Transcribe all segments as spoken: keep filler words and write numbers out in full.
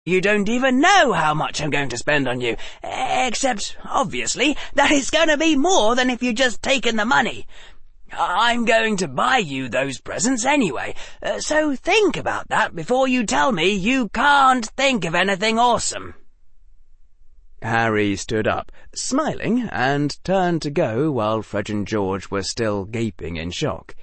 You don't even know how much I'm going to spend on you, except, obviously, that it's going to be more than if you'd just taken the money. I'm going to buy you those presents anyway, uh, so think about that before you tell me you can't think of anything awesome." Harry stood up, smiling, and turned to go while Fred and George were still gaping in shock.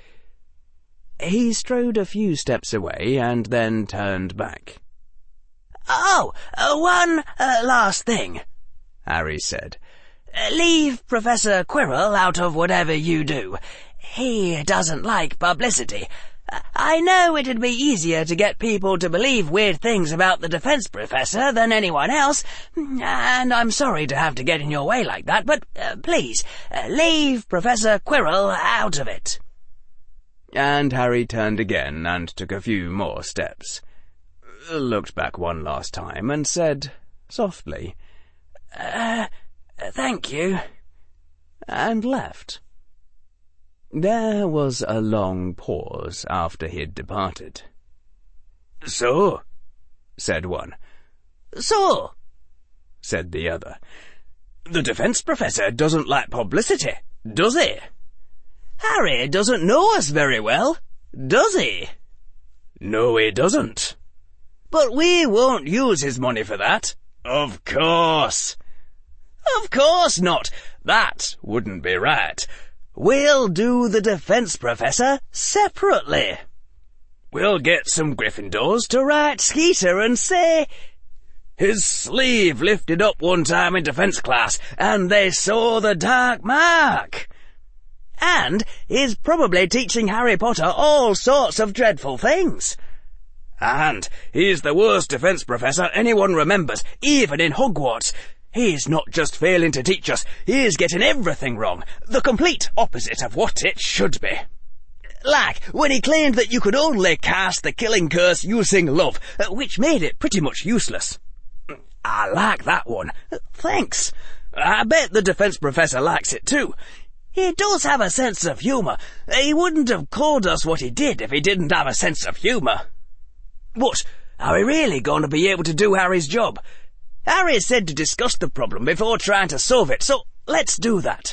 He strode a few steps away and then turned back. "Oh, uh, one uh, last thing," Harry said. Uh, "leave Professor Quirrell out of whatever you do. He doesn't like publicity. Uh, I know it'd be easier to get people to believe weird things about the Defense Professor than anyone else, and I'm sorry to have to get in your way like that, but uh, please, uh, leave Professor Quirrell out of it." And Harry turned again and took a few more steps. Looked back one last time and said, softly, Uh, thank you, and left. There was a long pause after he'd departed. "So?" said one. "So?" said the other. "The Defense Professor doesn't like publicity, does he? Harry doesn't know us very well, does he?" "No, he doesn't." "But we won't use his money for that." "Of course." "Of course not. That wouldn't be right. We'll do the Defense Professor separately. We'll get some Gryffindors To write Skeeter and say, 'His sleeve lifted up one time in defense class, and they saw the dark mark.' And he's probably teaching Harry Potter all sorts of dreadful things. And he's the worst defense professor anyone remembers, even in Hogwarts. He's not just failing to teach us, he's getting everything wrong, the complete opposite of what it should be. Like when he claimed that you could only cast the killing curse using love, which made it pretty much useless." "I like that one." "Thanks. I bet the defense professor likes it too. He does have a sense of humour. He wouldn't have called us what he did if he didn't have a sense of humour." "But are we really going to be able to do Harry's job?" "Harry said to discuss the problem before trying to solve it, so let's do that."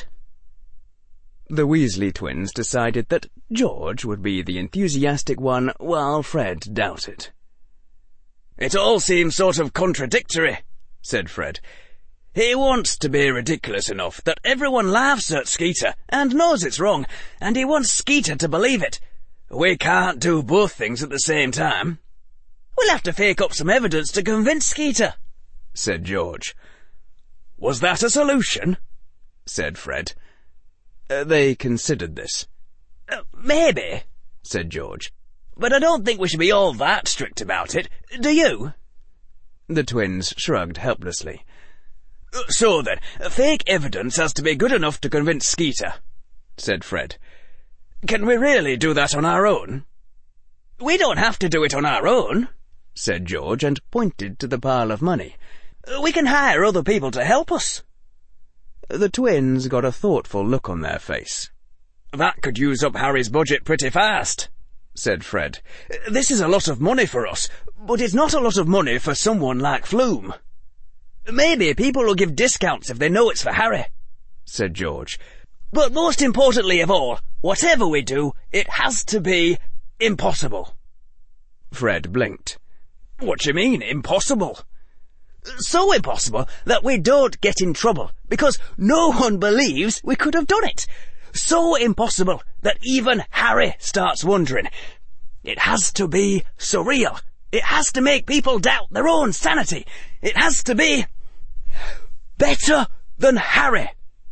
The Weasley twins decided that George would be the enthusiastic one, while Fred doubted. "It all seems sort of contradictory," said Fred. "He wants to be ridiculous enough that everyone laughs at Skeeter and knows it's wrong, and he wants Skeeter to believe it. We can't do both things at the same time." "We'll have to fake up some evidence to convince Skeeter," said George. "Was that a solution?" said Fred. Uh, they considered this. Uh, maybe, said George. "But I don't think we should be all that strict about it. Do you?" The twins shrugged helplessly. "So then, fake evidence has to be good enough to convince Skeeter," said Fred. "Can we really do that on our own?" "We don't have to do it on our own," said George, and pointed to the pile of money. "We can hire other people to help us." The twins got a thoughtful look on their face. "That could use up Harry's budget pretty fast," said Fred. "This is a lot of money for us, but it's not a lot of money for someone like Flume." "Maybe people will give discounts if they know it's for Harry," said George. "But most importantly of all, whatever we do, it has to be impossible." Fred blinked. "What do you mean, impossible?" "So impossible that we don't get in trouble, because no one believes we could have done it. So impossible that even Harry starts wondering. It has to be surreal. It has to make people doubt their own sanity. It has to be better than Harry."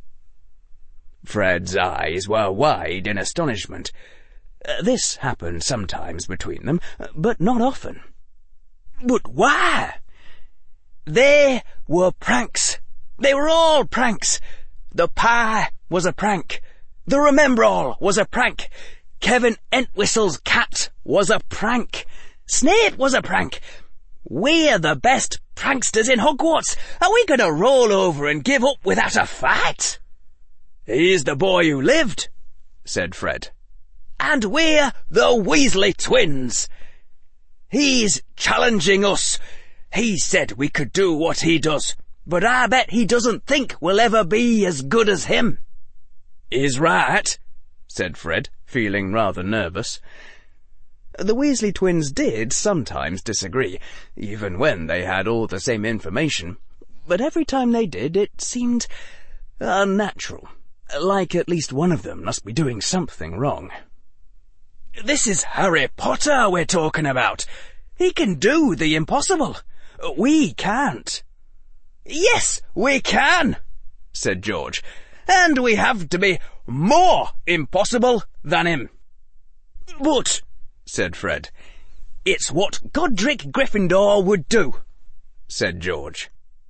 Fred's eyes were wide in astonishment. Uh, this happened sometimes between them, but not often. "But why?" "They were pranks. They were all pranks. The pie was a prank. The Remembrall was a prank. Kevin Entwistle's cat was a prank. Snape was a prank. We're the best pranksters in Hogwarts. Are we going to roll over and give up without a fight?" "He's the boy who lived," said Fred. "And we're the Weasley twins. He's challenging us. He said we could do what he does, but I bet he doesn't think we'll ever be as good as him." "He's right," said Fred, feeling rather nervous. The Weasley twins did sometimes disagree, even when they had all the same information, but every time they did it seemed unnatural, like at least one of them must be doing something wrong. "This is Harry Potter we're talking about. He can do the impossible. We can't." "Yes, we can," said George, "and we have to be more impossible than him." "But," said Fred, "it's what Godric Gryffindor would do," said George.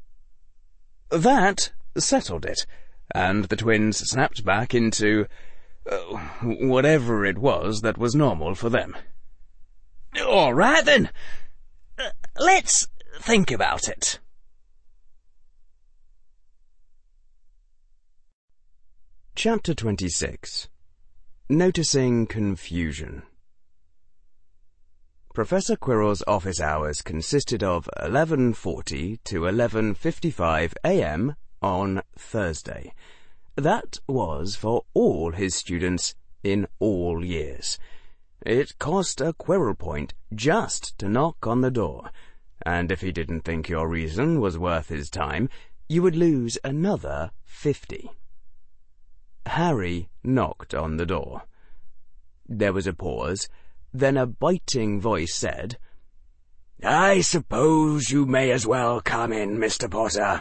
That settled it, and the twins snapped back into uh, whatever it was that was normal for them. "All right, then. Uh, let's think about it." Chapter twenty-six. Noticing Confusion. Professor Quirrell's office hours consisted of eleven forty to eleven fifty-five a m on Thursday. That was for all his students in all years. It cost a Quirrell point just to knock on the door, and if he didn't think your reason was worth his time, you would lose another fifty. Harry knocked on the door. There was a pause. Then a biting voice said, "I suppose you may as well come in, Mister Potter."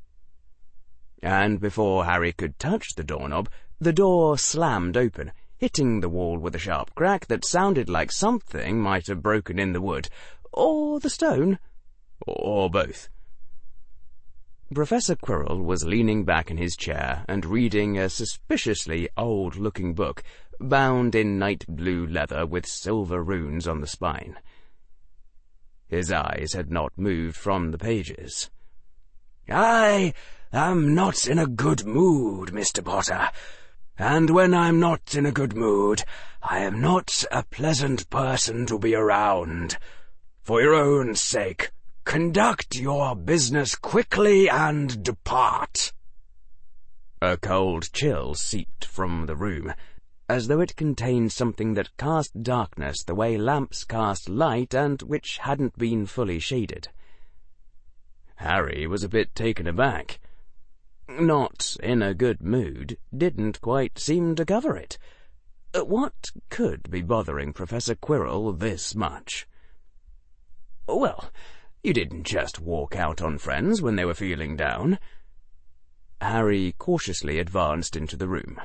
And before Harry could touch the doorknob, the door slammed open, hitting the wall with a sharp crack that sounded like something might have broken in the wood, or the stone, or both. Professor Quirrell was leaning back in his chair and reading a suspiciously old-looking book, bound in night-blue leather with silver runes on the spine. His eyes had not moved from the pages. "I am not in a good mood, Mister Potter, and when I'm not in a good mood, I am not a pleasant person to be around. For your own sake, conduct your business quickly and depart." A cold chill seeped from the room, as though it contained something that cast darkness the way lamps cast light and which hadn't been fully shaded. Harry was a bit taken aback. "Not in a good mood" didn't quite seem to cover it. What could be bothering Professor Quirrell this much? Well, you didn't just walk out on friends when they were feeling down. Harry cautiously advanced into the room.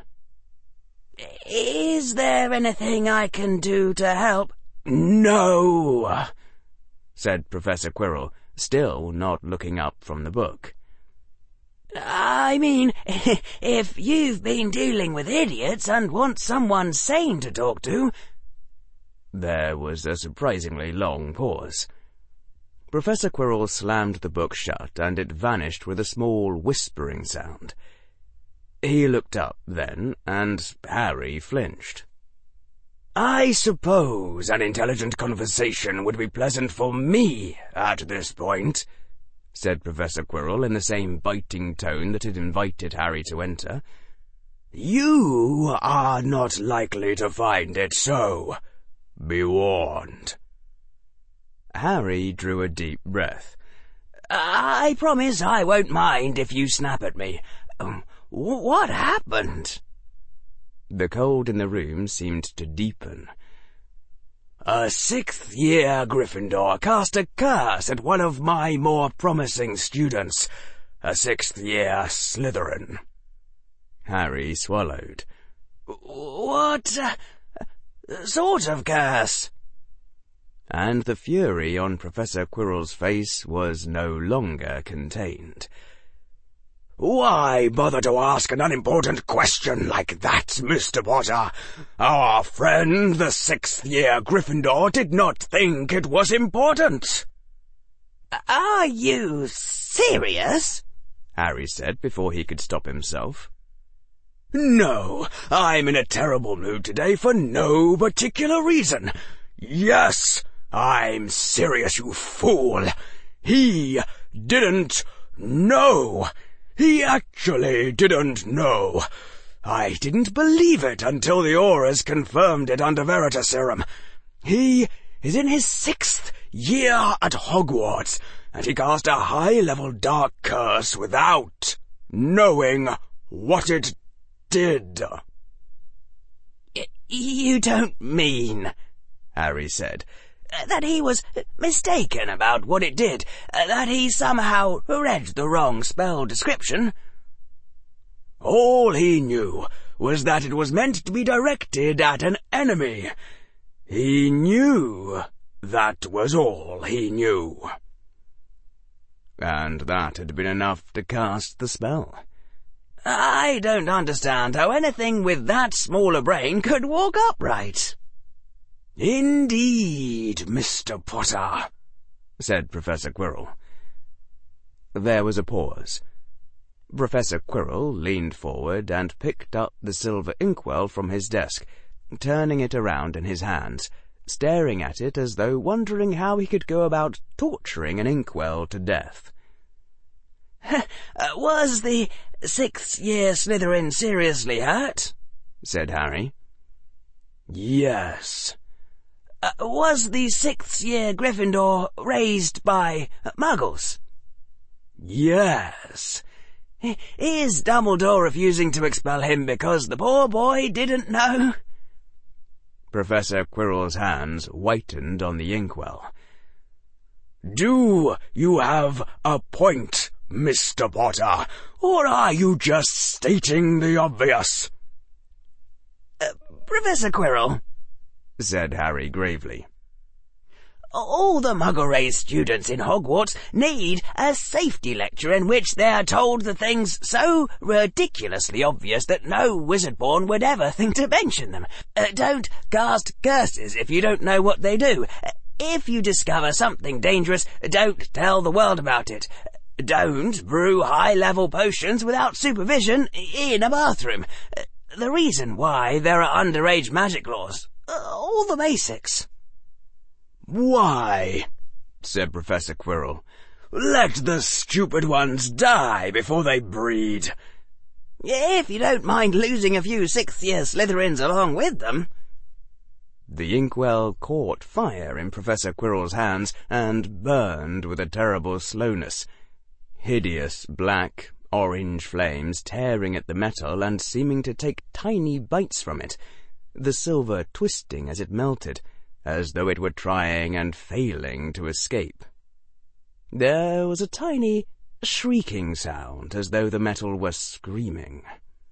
"Is there anything I can do to help?" "No," said Professor Quirrell, still not looking up from the book. "I mean, if you've been dealing with idiots and want someone sane to talk to." There was a surprisingly long pause. Professor Quirrell slammed the book shut, and it vanished with a small whispering sound. He looked up then, and Harry flinched. "I suppose an intelligent conversation would be pleasant for me at this point," said Professor Quirrell in the same biting tone that had invited Harry to enter. "You are not likely to find it so. Be warned." Harry drew a deep breath. "I promise I won't mind if you snap at me. Um, what happened?" The cold in the room seemed to deepen. "A sixth-year Gryffindor cast a curse at one of my more promising students, a sixth-year Slytherin." Harry swallowed. "What uh, sort of curse?" And the fury on Professor Quirrell's face was no longer contained. "Why bother to ask an unimportant question like that, Mister Potter? Our friend, the sixth-year Gryffindor, did not think it was important." "Are you serious?" Harry said before he could stop himself. "No, I'm in a terrible mood today for no particular reason. Yes, I'm serious, you fool. He didn't know. He actually didn't know. I didn't believe it until the Aurors confirmed it under Veritaserum. He is in his sixth year at Hogwarts, and he cast a high-level dark curse without knowing what it did. Y- you don't mean, Harry said, that he was mistaken about what it did, that he somehow read the wrong spell description? All he knew was that it was meant to be directed at an enemy. He knew. That was all he knew. And that had been enough to cast the spell. I don't understand how anything with that small a brain could walk upright. Indeed, Mister Potter, said Professor Quirrell. There was a pause. Professor Quirrell leaned forward and picked up the silver inkwell from his desk, turning it around in his hands, staring at it as though wondering how he could go about torturing an inkwell to death. Was the sixth year Slytherin seriously hurt? Said Harry. Yes. Uh, was the sixth year Gryffindor raised by Muggles? Yes. Is Dumbledore refusing to expel him because the poor boy didn't know? Professor Quirrell's hands whitened on the inkwell. Do you have a point, Mister Potter, or are you just stating the obvious? Uh, Professor Quirrell, said Harry gravely, all the Muggle-raised students in Hogwarts need a safety lecture in which they are told the things so ridiculously obvious that no wizard-born would ever think to mention them. Uh, don't cast curses if you don't know what they do. Uh, if you discover something dangerous, don't tell the world about it. Don't brew high-level potions without supervision in a bathroom. Uh, the reason why there are underage magic laws. Uh, all the basics. Why, said Professor Quirrell, let the stupid ones die before they breed. If you don't mind losing a few sixth-year Slytherins along with them. The inkwell caught fire in Professor Quirrell's hands and burned with a terrible slowness. Hideous black, orange flames tearing at the metal and seeming to take tiny bites from it, the silver twisting as it melted, as though it were trying and failing to escape. There was a tiny, shrieking sound, as though the metal were screaming.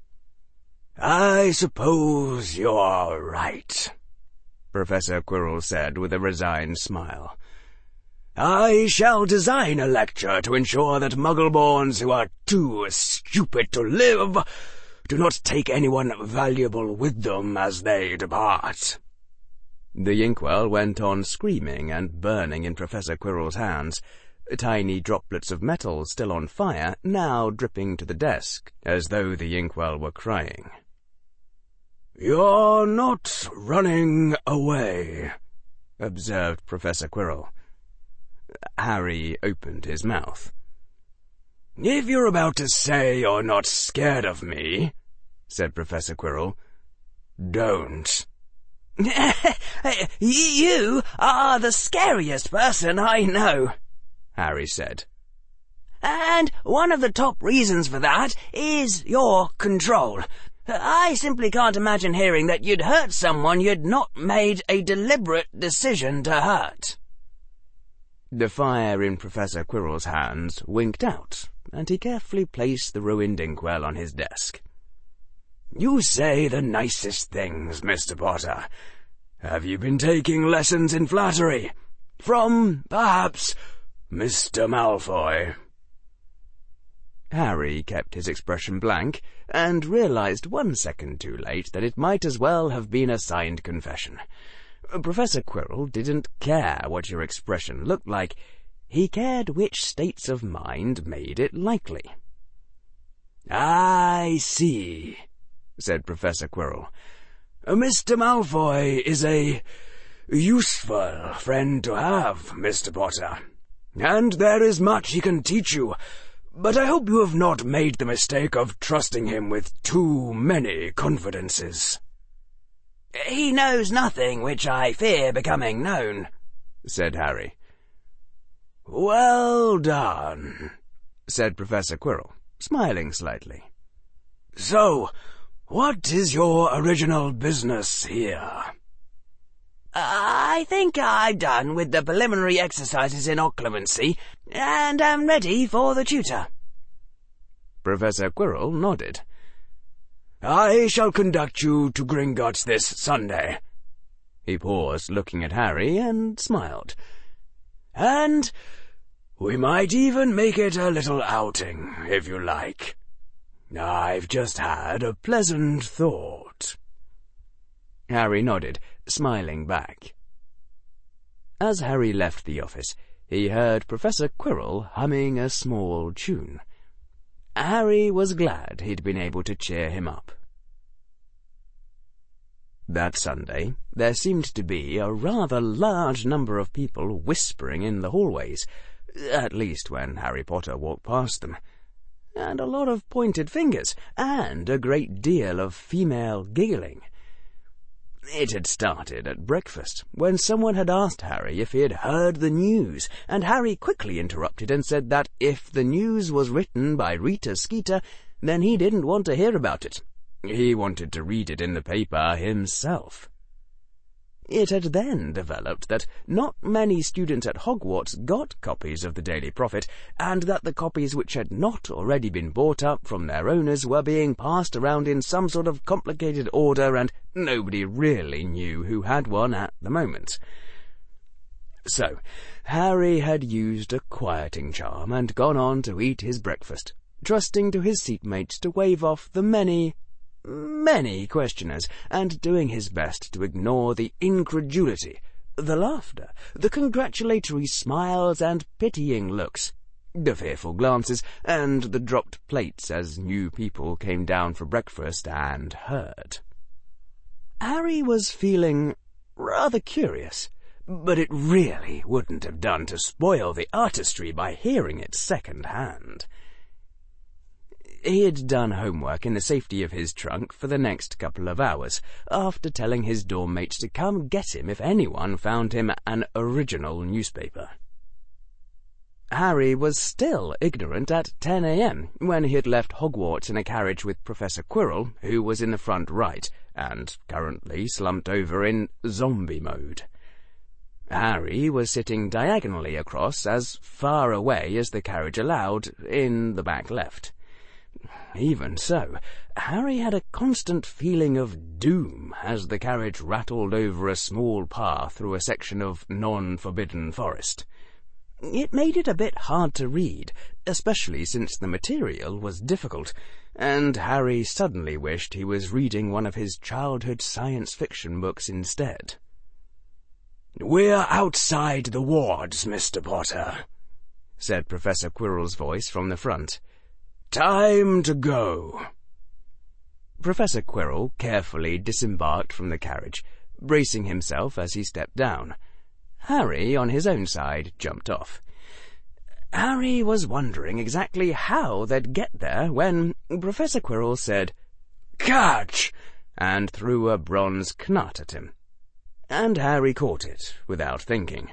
I suppose you're right, Professor Quirrell said with a resigned smile. I shall design a lecture to ensure that Muggleborns who are too stupid to live do not take anyone valuable with them as they depart. The inkwell went on screaming and burning in Professor Quirrell's hands, tiny droplets of metal still on fire, now dripping to the desk, as though the inkwell were crying. You're not running away, observed Professor Quirrell. Harry opened his mouth. If you're about to say you're not scared of me, said Professor Quirrell, don't. You are the scariest person I know, Harry said. And one of the top reasons for that is your control. I simply can't imagine hearing that you'd hurt someone you'd not made a deliberate decision to hurt. The fire in Professor Quirrell's hands winked out, and he carefully placed the ruined inkwell on his desk. You say the nicest things, Mister Potter. Have you been taking lessons in flattery? From, perhaps, Mister Malfoy? Harry kept his expression blank, and realized one second too late that it might as well have been a signed confession. Professor Quirrell didn't care what your expression looked like. He cared which states of mind made it likely. I see, said Professor Quirrell. Mister Malfoy is a useful friend to have, Mister Potter. and there is much he can teach you, but I hope you have not made the mistake of trusting him with too many confidences." "He knows nothing which I fear becoming known," said Harry. "Well done," said Professor Quirrell, smiling slightly. "So, what is your original business here?" "I think I've done with the preliminary exercises in occlumency, and am ready for the tutor." Professor Quirrell nodded. "I shall conduct you to Gringotts this Sunday." He paused, looking at Harry, and smiled. "And we might even make it a little outing, if you like. I've just had a pleasant thought." Harry nodded, smiling back. As Harry left the office, he heard Professor Quirrell humming a small tune. Harry was glad he'd been able to cheer him up. That Sunday, there seemed to be a rather large number of people whispering in the hallways, at least when Harry Potter walked past them, and a lot of pointed fingers, and a great deal of female giggling. It had started at breakfast, when someone had asked Harry if he had heard the news, and Harry quickly interrupted and said that if the news was written by Rita Skeeter, then he didn't want to hear about it. He wanted to read it in the paper himself. It had then developed that not many students at Hogwarts got copies of the Daily Prophet, and that the copies which had not already been bought up from their owners were being passed around in some sort of complicated order, and nobody really knew who had one at the moment. So, Harry had used a quieting charm and gone on to eat his breakfast, trusting to his seatmates to wave off the many, many questioners, and doing his best to ignore the incredulity, the laughter, the congratulatory smiles and pitying looks, the fearful glances, and the dropped plates as new people came down for breakfast and heard. Harry was feeling rather curious, but it really wouldn't have done to spoil the artistry by hearing it second-hand. He had done homework in the safety of his trunk for the next couple of hours, after telling his dorm mates to come get him if anyone found him an original newspaper. Harry was still ignorant at ten a m when he had left Hogwarts in a carriage with Professor Quirrell, who was in the front right, and currently slumped over in zombie mode. Harry was sitting diagonally across, as far away as the carriage allowed, in the back left. Even so, Harry had a constant feeling of doom as the carriage rattled over a small path through a section of non-forbidden forest. It made it a bit hard to read, especially since the material was difficult, and Harry suddenly wished he was reading one of his childhood science fiction books instead. "We're outside the wards, Mister Potter," said Professor Quirrell's voice from the front. "Time to go." Professor Quirrell carefully disembarked from the carriage, bracing himself as he stepped down. Harry, on his own side, jumped off. Harry was wondering exactly how they'd get there when Professor Quirrell said, "Catch!" and threw a bronze knut at him. And Harry caught it without thinking.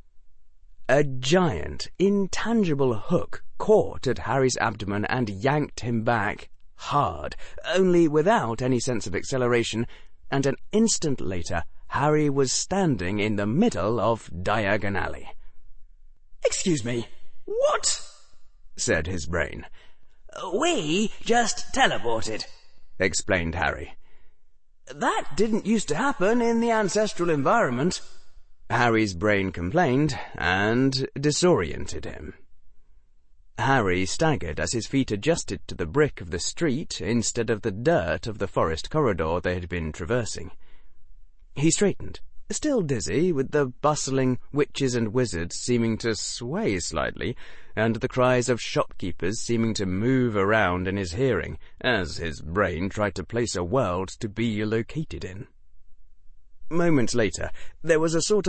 A giant, intangible hook caught at Harry's abdomen and yanked him back hard, only without any sense of acceleration, and an instant later Harry was standing in the middle of Diagon Alley. "Excuse me, what?" said his brain. "We just teleported," explained Harry. "That didn't used to happen in the ancestral environment," Harry's brain complained, and disoriented him. Harry staggered as his feet adjusted to the brick of the street instead of the dirt of the forest corridor they had been traversing. He straightened, still dizzy, with the bustling witches and wizards seeming to sway slightly, and the cries of shopkeepers seeming to move around in his hearing, as his brain tried to place a world to be located in. Moments later, there was a sort of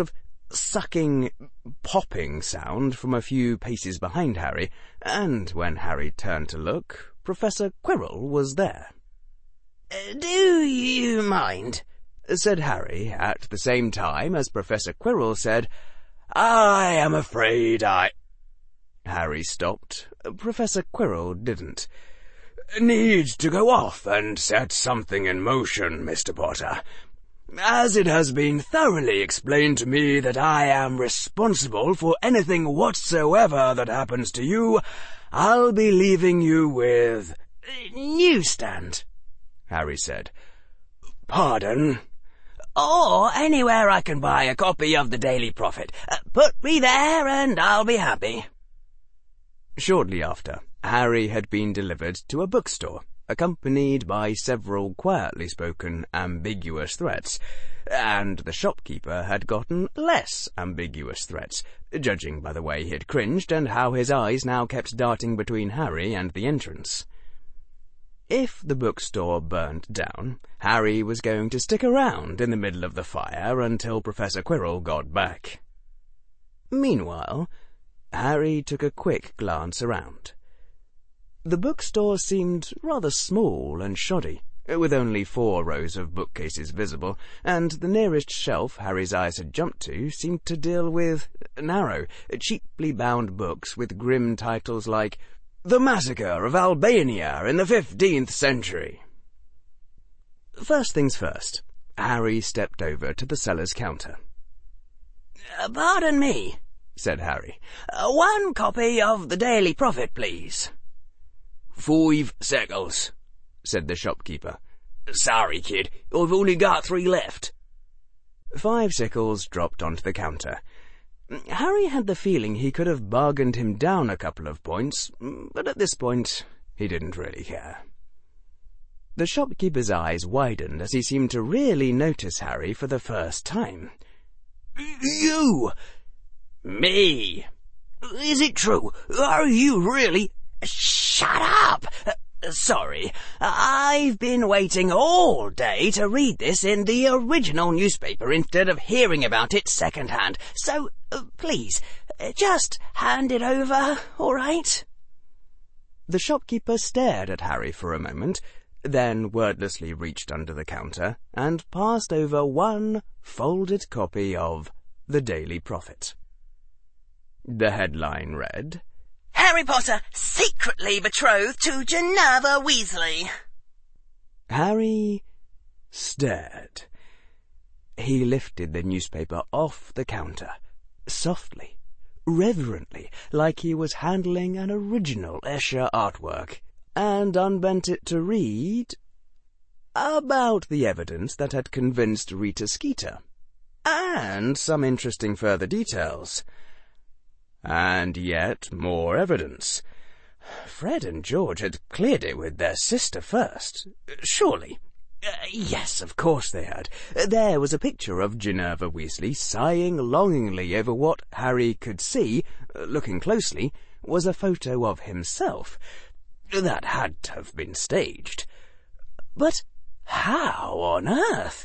sucking, popping sound from a few paces behind Harry, and when Harry turned to look, Professor Quirrell was there. "Do you mind?" said Harry, at the same time as Professor Quirrell said, "I am afraid I—" Harry stopped. Professor Quirrell didn't. "Need to go off and set something in motion, Mister Potter. As it has been thoroughly explained to me that I am responsible for anything whatsoever that happens to you, I'll be leaving you with—" "Newsstand," Harry said. "Pardon?" "Or anywhere I can buy a copy of the Daily Prophet. Uh, put me there and I'll be happy." Shortly after, Harry had been delivered to a bookstore, accompanied by several quietly spoken, ambiguous threats, and the shopkeeper had gotten less ambiguous threats, judging by the way he had cringed and how his eyes now kept darting between Harry and the entrance. If the bookstore burned down, Harry was going to stick around in the middle of the fire until Professor Quirrell got back. Meanwhile, Harry took a quick glance around. The bookstore seemed rather small and shoddy, with only four rows of bookcases visible, and the nearest shelf Harry's eyes had jumped to seemed to deal with narrow, cheaply bound books with grim titles like "The Massacre of Albania in the Fifteenth Century." First things first, Harry stepped over to the seller's counter. Uh, "Pardon me," said Harry. Uh, "one copy of the Daily Prophet, please." Five shekels, said the shopkeeper. "Sorry, kid, I've only got three left." Five shekels dropped onto the counter. Harry had the feeling he could have bargained him down a couple of points, but at this point he didn't really care. The shopkeeper's eyes widened as he seemed to really notice Harry for the first time. "You!" "Me!" "Is it true? Are you really—" "Shut up! Uh, sorry, I've been waiting all day to read this in the original newspaper instead of hearing about it second-hand. So, uh, please, uh, just hand it over, all right?" The shopkeeper stared at Harry for a moment, then wordlessly reached under the counter and passed over one folded copy of the Daily Prophet. The headline read, "Harry Potter secretly betrothed to Ginevra Weasley." Harry stared. He lifted the newspaper off the counter, softly, reverently, like he was handling an original Escher artwork, and unbent it to read about the evidence that had convinced Rita Skeeter, and some interesting further details. And yet more evidence. Fred and George had cleared it with their sister first. Surely. Uh, yes, of course they had. There was a picture of Ginevra Weasley sighing longingly over what Harry could see, uh, looking closely, was a photo of himself. That had to have been staged. But how on earth?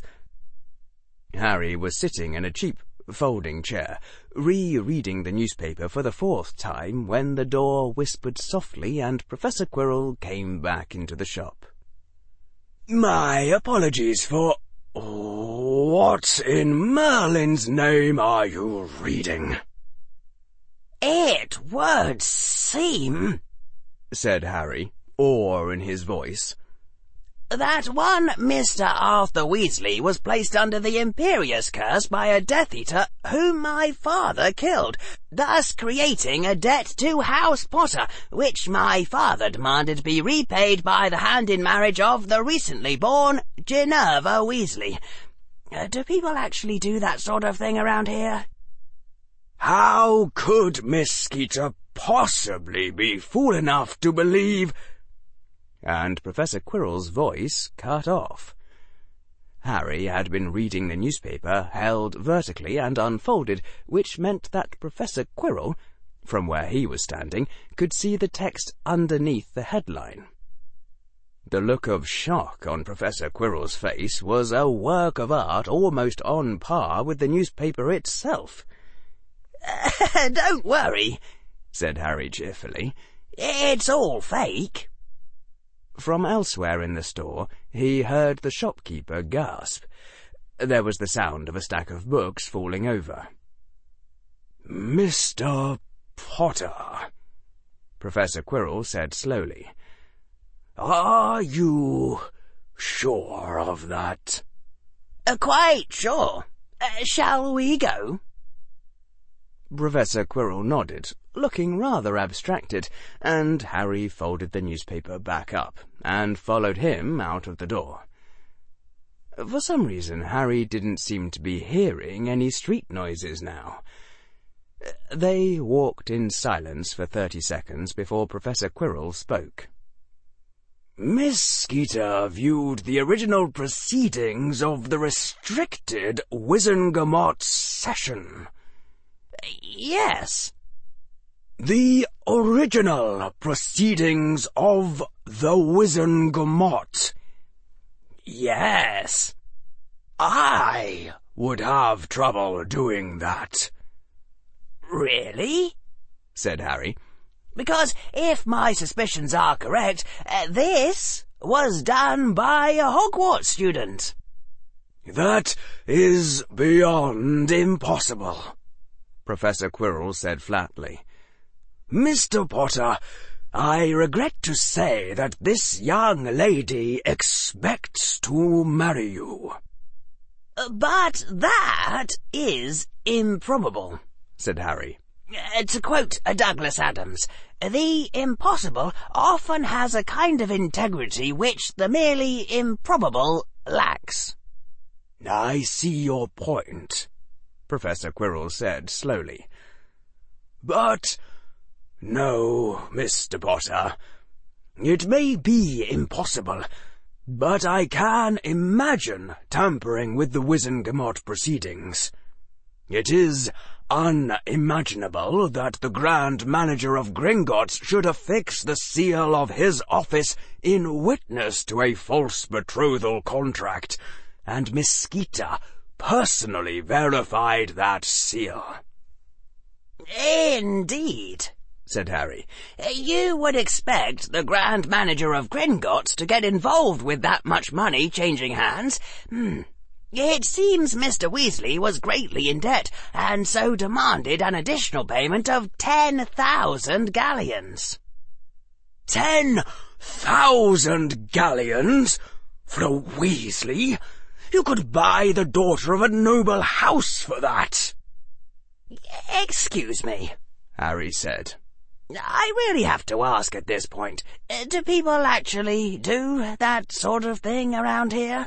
Harry was sitting in a cheap folding chair, re-reading the newspaper for the fourth time when the door whispered softly and Professor Quirrell came back into the shop. "My apologies for... What in Merlin's name are you reading?" "It would seem," said Harry, awe in his voice, "that one Mister Arthur Weasley was placed under the Imperious Curse by a Death Eater whom my father killed, thus creating a debt to House Potter, which my father demanded be repaid by the hand in marriage of the recently born Ginevra Weasley. Uh, do people actually do that sort of thing around here?" "How could Miss Skeeter possibly be fool enough to believe—" And Professor Quirrell's voice cut off. Harry had been reading the newspaper held vertically and unfolded, which meant that Professor Quirrell, from where he was standing, could see the text underneath the headline. The look of shock on Professor Quirrell's face was a work of art almost on par with the newspaper itself. Uh, don't worry, said Harry cheerfully. It's all fake. From elsewhere in the store, he heard the shopkeeper gasp. There was the sound of a stack of books falling over. Mister Potter, Professor Quirrell said slowly. Are you sure of that? Uh, quite sure. Uh, shall we go? Professor Quirrell nodded, looking rather abstracted, and Harry folded the newspaper back up and followed him out of the door. For some reason, Harry didn't seem to be hearing any street noises now. They walked in silence for thirty seconds before Professor Quirrell spoke. Miss Skeeter viewed the original proceedings of the restricted Wizengamot session. Yes. The original proceedings of the Wizengamot. Yes. I would have trouble doing that. Really? Said Harry. Because if my suspicions are correct, uh, this was done by a Hogwarts student. That is beyond impossible, Professor Quirrell said flatly. Mister Potter, I regret to say that this young lady expects to marry you. Uh, but that is improbable, said Harry. Uh, to quote uh, Douglas Adams, the impossible often has a kind of integrity which the merely improbable lacks. I see your point, Professor Quirrell said slowly. But no, Mister Potter, it may be impossible, but I can imagine tampering with the Wizengamot proceedings. It is unimaginable that the Grand Manager of Gringotts should affix the seal of his office in witness to a false betrothal contract, and Miss Skeeter personally verified that seal. Indeed, said Harry. You would expect the Grand Manager of Gringotts to get involved with that much money changing hands. Hmm. It seems Mister Weasley was greatly in debt, and so demanded an additional payment of ten thousand galleons. Ten thousand galleons? For a Weasley? You could buy the daughter of a noble house for that. Excuse me, Harry said. I really have to ask at this point, do people actually do that sort of thing around here?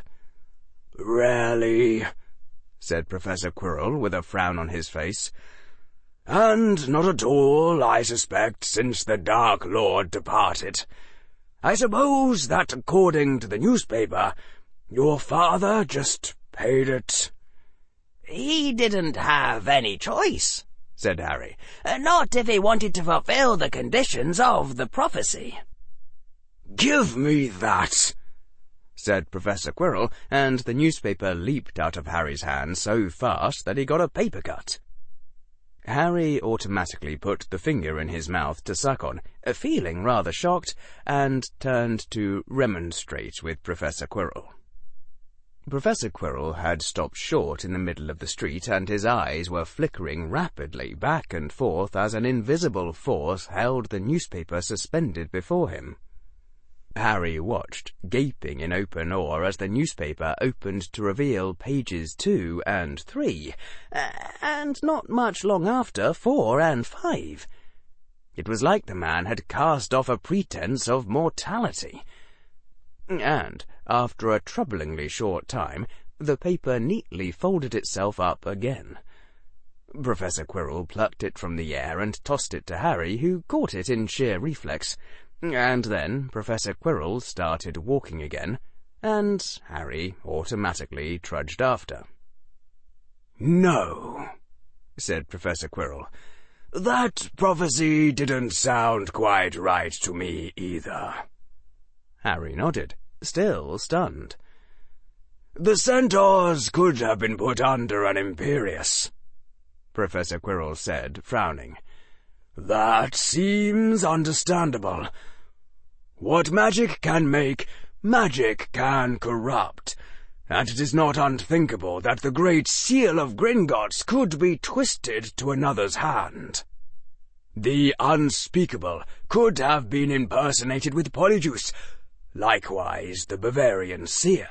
Rarely, said Professor Quirrell with a frown on his face. And not at all, I suspect, since the Dark Lord departed. I suppose that, according to the newspaper, your father just paid it. He didn't have any choice, said Harry. Not if he wanted to fulfill the conditions of the prophecy. Give me that, said Professor Quirrell, and the newspaper leaped out of Harry's hand so fast that he got a paper cut. Harry automatically put the finger in his mouth to suck on, feeling rather shocked, and turned to remonstrate with Professor Quirrell. Professor Quirrell had stopped short in the middle of the street, and his eyes were flickering rapidly back and forth as an invisible force held the newspaper suspended before him. Harry watched, gaping in open awe as the newspaper opened to reveal pages two and three, and not much long after four and five. It was like the man had cast off a pretense of mortality. And, after a troublingly short time, the paper neatly folded itself up again. Professor Quirrell plucked it from the air and tossed it to Harry, who caught it in sheer reflex. And then Professor Quirrell started walking again, and Harry automatically trudged after. No, said Professor Quirrell. That prophecy didn't sound quite right to me either. Harry nodded, still stunned. "The centaurs could have been put under an Imperius," Professor Quirrell said, frowning. "That seems understandable. What magic can make, magic can corrupt, and it is not unthinkable that the great seal of Gringotts could be twisted to another's hand. The unspeakable could have been impersonated with Polyjuice, likewise the Bavarian seer.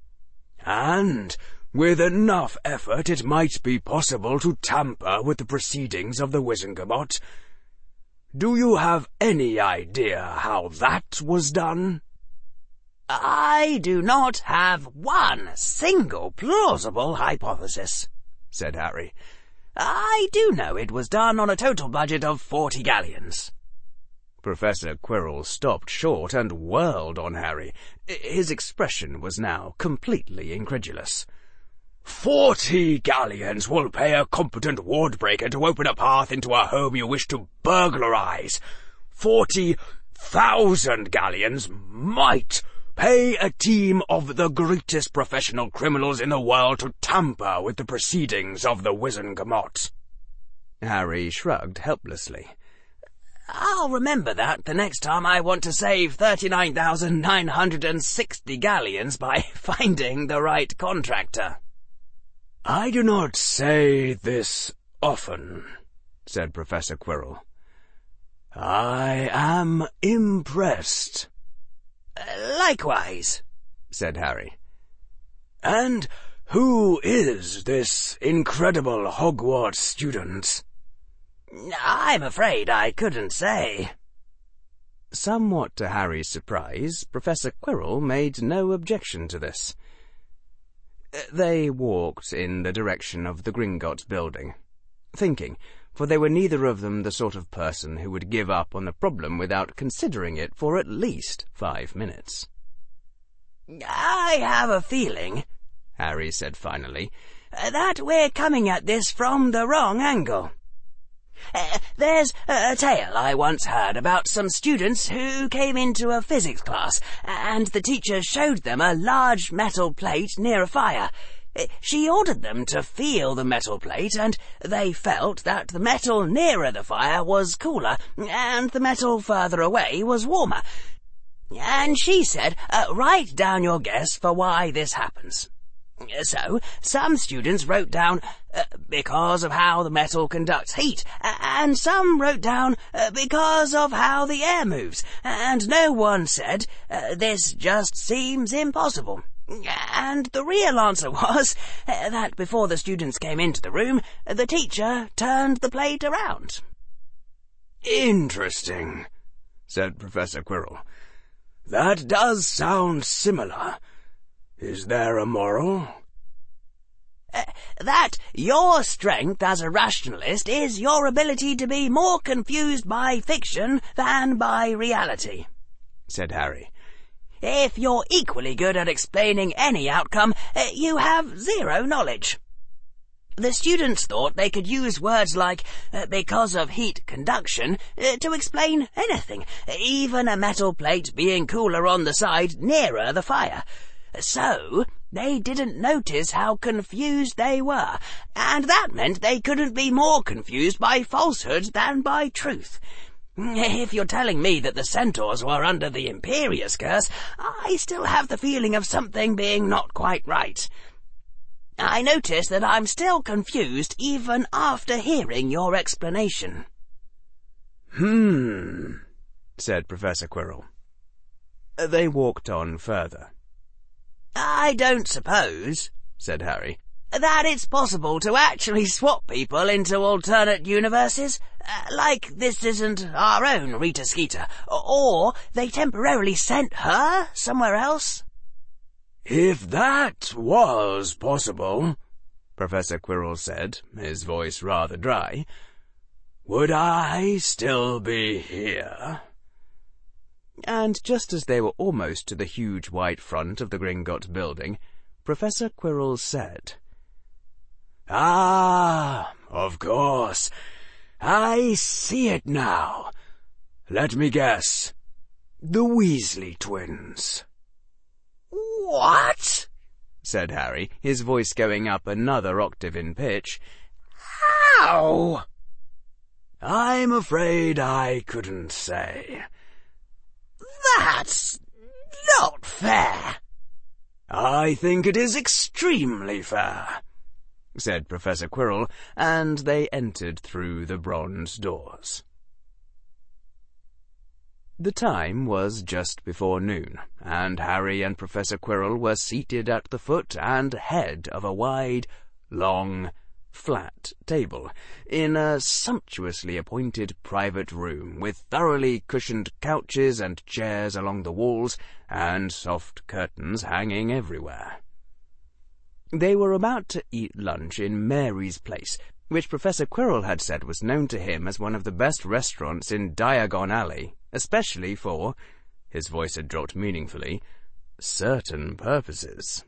And with enough effort it might be possible to tamper with the proceedings of the Wizengamot. Do you have any idea how that was done?" "I do not have one single plausible hypothesis," said Harry. "I do know it was done on a total budget of forty galleons." Professor Quirrell stopped short and whirled on Harry. His expression was now completely incredulous. Forty galleons will pay a competent wardbreaker to open a path into a home you wish to burglarize. Forty thousand galleons might pay a team of the greatest professional criminals in the world to tamper with the proceedings of the Wizengamot. Harry shrugged helplessly. "I'll remember that the next time I want to save thirty-nine thousand nine hundred sixty galleons by finding the right contractor." "I do not say this often," said Professor Quirrell. "I am impressed." "Likewise," said Harry. "And who is this incredible Hogwarts student?" "I'm afraid I couldn't say." Somewhat to Harry's surprise, Professor Quirrell made no objection to this. They walked in the direction of the Gringotts building, thinking, for they were neither of them the sort of person who would give up on the problem without considering it for at least five minutes. "I have a feeling," Harry said finally, "that we're coming at this from the wrong angle. Uh, there's a tale I once heard about some students who came into a physics class, and the teacher showed them a large metal plate near a fire. She ordered them to feel the metal plate, and they felt that the metal nearer the fire was cooler, and the metal further away was warmer. And she said, uh, write down your guess for why this happens. So, some students wrote down, uh, because of how the metal conducts heat, and some wrote down, uh, because of how the air moves, and no one said, uh, this just seems impossible. And the real answer was uh, that before the students came into the room, the teacher turned the plate around." "Interesting," said Professor Quirrell. "That does sound similar. Is there a moral?" Uh, that your strength as a rationalist is your ability to be more confused by fiction than by reality," said Harry. "If you're equally good at explaining any outcome, uh, you have zero knowledge. The students thought they could use words like, uh, because of heat conduction, uh, to explain anything, even a metal plate being cooler on the side nearer the fire. So, they didn't notice how confused they were, and that meant they couldn't be more confused by falsehood than by truth. If you're telling me that the centaurs were under the Imperius curse, I still have the feeling of something being not quite right. I notice that I'm still confused even after hearing your explanation." "Hmm," said Professor Quirrell. They walked on further. "I don't suppose," said Harry, "that it's possible to actually swap people into alternate universes, uh, like this isn't our own Rita Skeeter, or they temporarily sent her somewhere else?" "If that was possible," Professor Quirrell said, his voice rather dry, "would I still be here?" And just as they were almost to the huge white front of the Gringotts building, Professor Quirrell said, "Ah, of course. I see it now. Let me guess. The Weasley twins." "What?" said Harry, his voice going up another octave in pitch. "How?" "I'm afraid I couldn't say." "That's not fair." "I think it is extremely fair," said Professor Quirrell, and they entered through the bronze doors. The time was just before noon, and Harry and Professor Quirrell were seated at the foot and head of a wide, long, flat table, in a sumptuously appointed private room, with thoroughly cushioned couches and chairs along the walls, and soft curtains hanging everywhere. They were about to eat lunch in Mary's Place, which Professor Quirrell had said was known to him as one of the best restaurants in Diagon Alley, especially for, his voice had dropped meaningfully, certain purposes.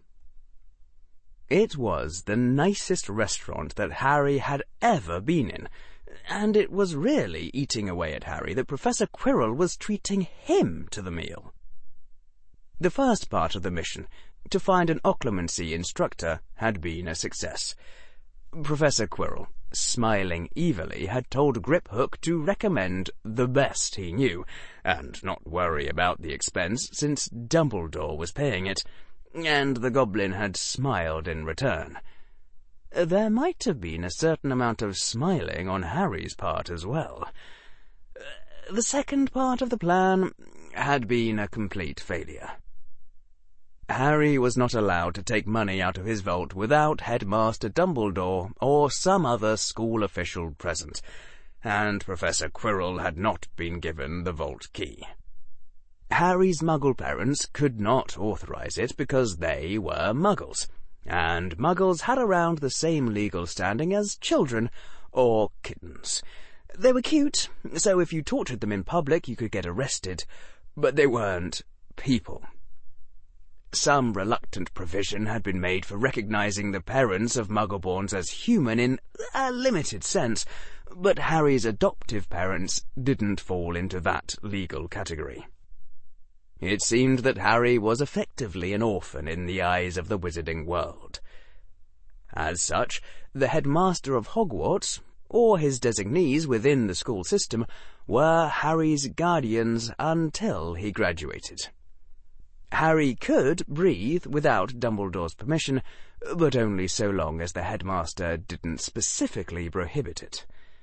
It was the nicest restaurant that Harry had ever been in, and it was really eating away at Harry that Professor Quirrell was treating him to the meal. The first part of the mission, to find an occlumency instructor, had been a success. Professor Quirrell, smiling evilly, had told Griphook to recommend the best he knew, and not worry about the expense, since Dumbledore was paying it, and the goblin had smiled in return. There might have been a certain amount of smiling on Harry's part as well. The second part of the plan had been a complete failure. Harry was not allowed to take money out of his vault without Headmaster Dumbledore or some other school official present, and Professor Quirrell had not been given the vault key. Harry's Muggle parents could not authorize it because they were Muggles, and Muggles had around the same legal standing as children or kittens. They were cute, so if you tortured them in public you could get arrested, but they weren't people. Some reluctant provision had been made for recognizing the parents of Muggleborns as human in a limited sense, but Harry's adoptive parents didn't fall into that legal category. It seemed that Harry was effectively an orphan in the eyes of the wizarding world. As such, the headmaster of Hogwarts, or his designees within the school system, were Harry's guardians until he graduated. Harry could breathe without Dumbledore's permission, but only so long as the headmaster didn't specifically prohibit it.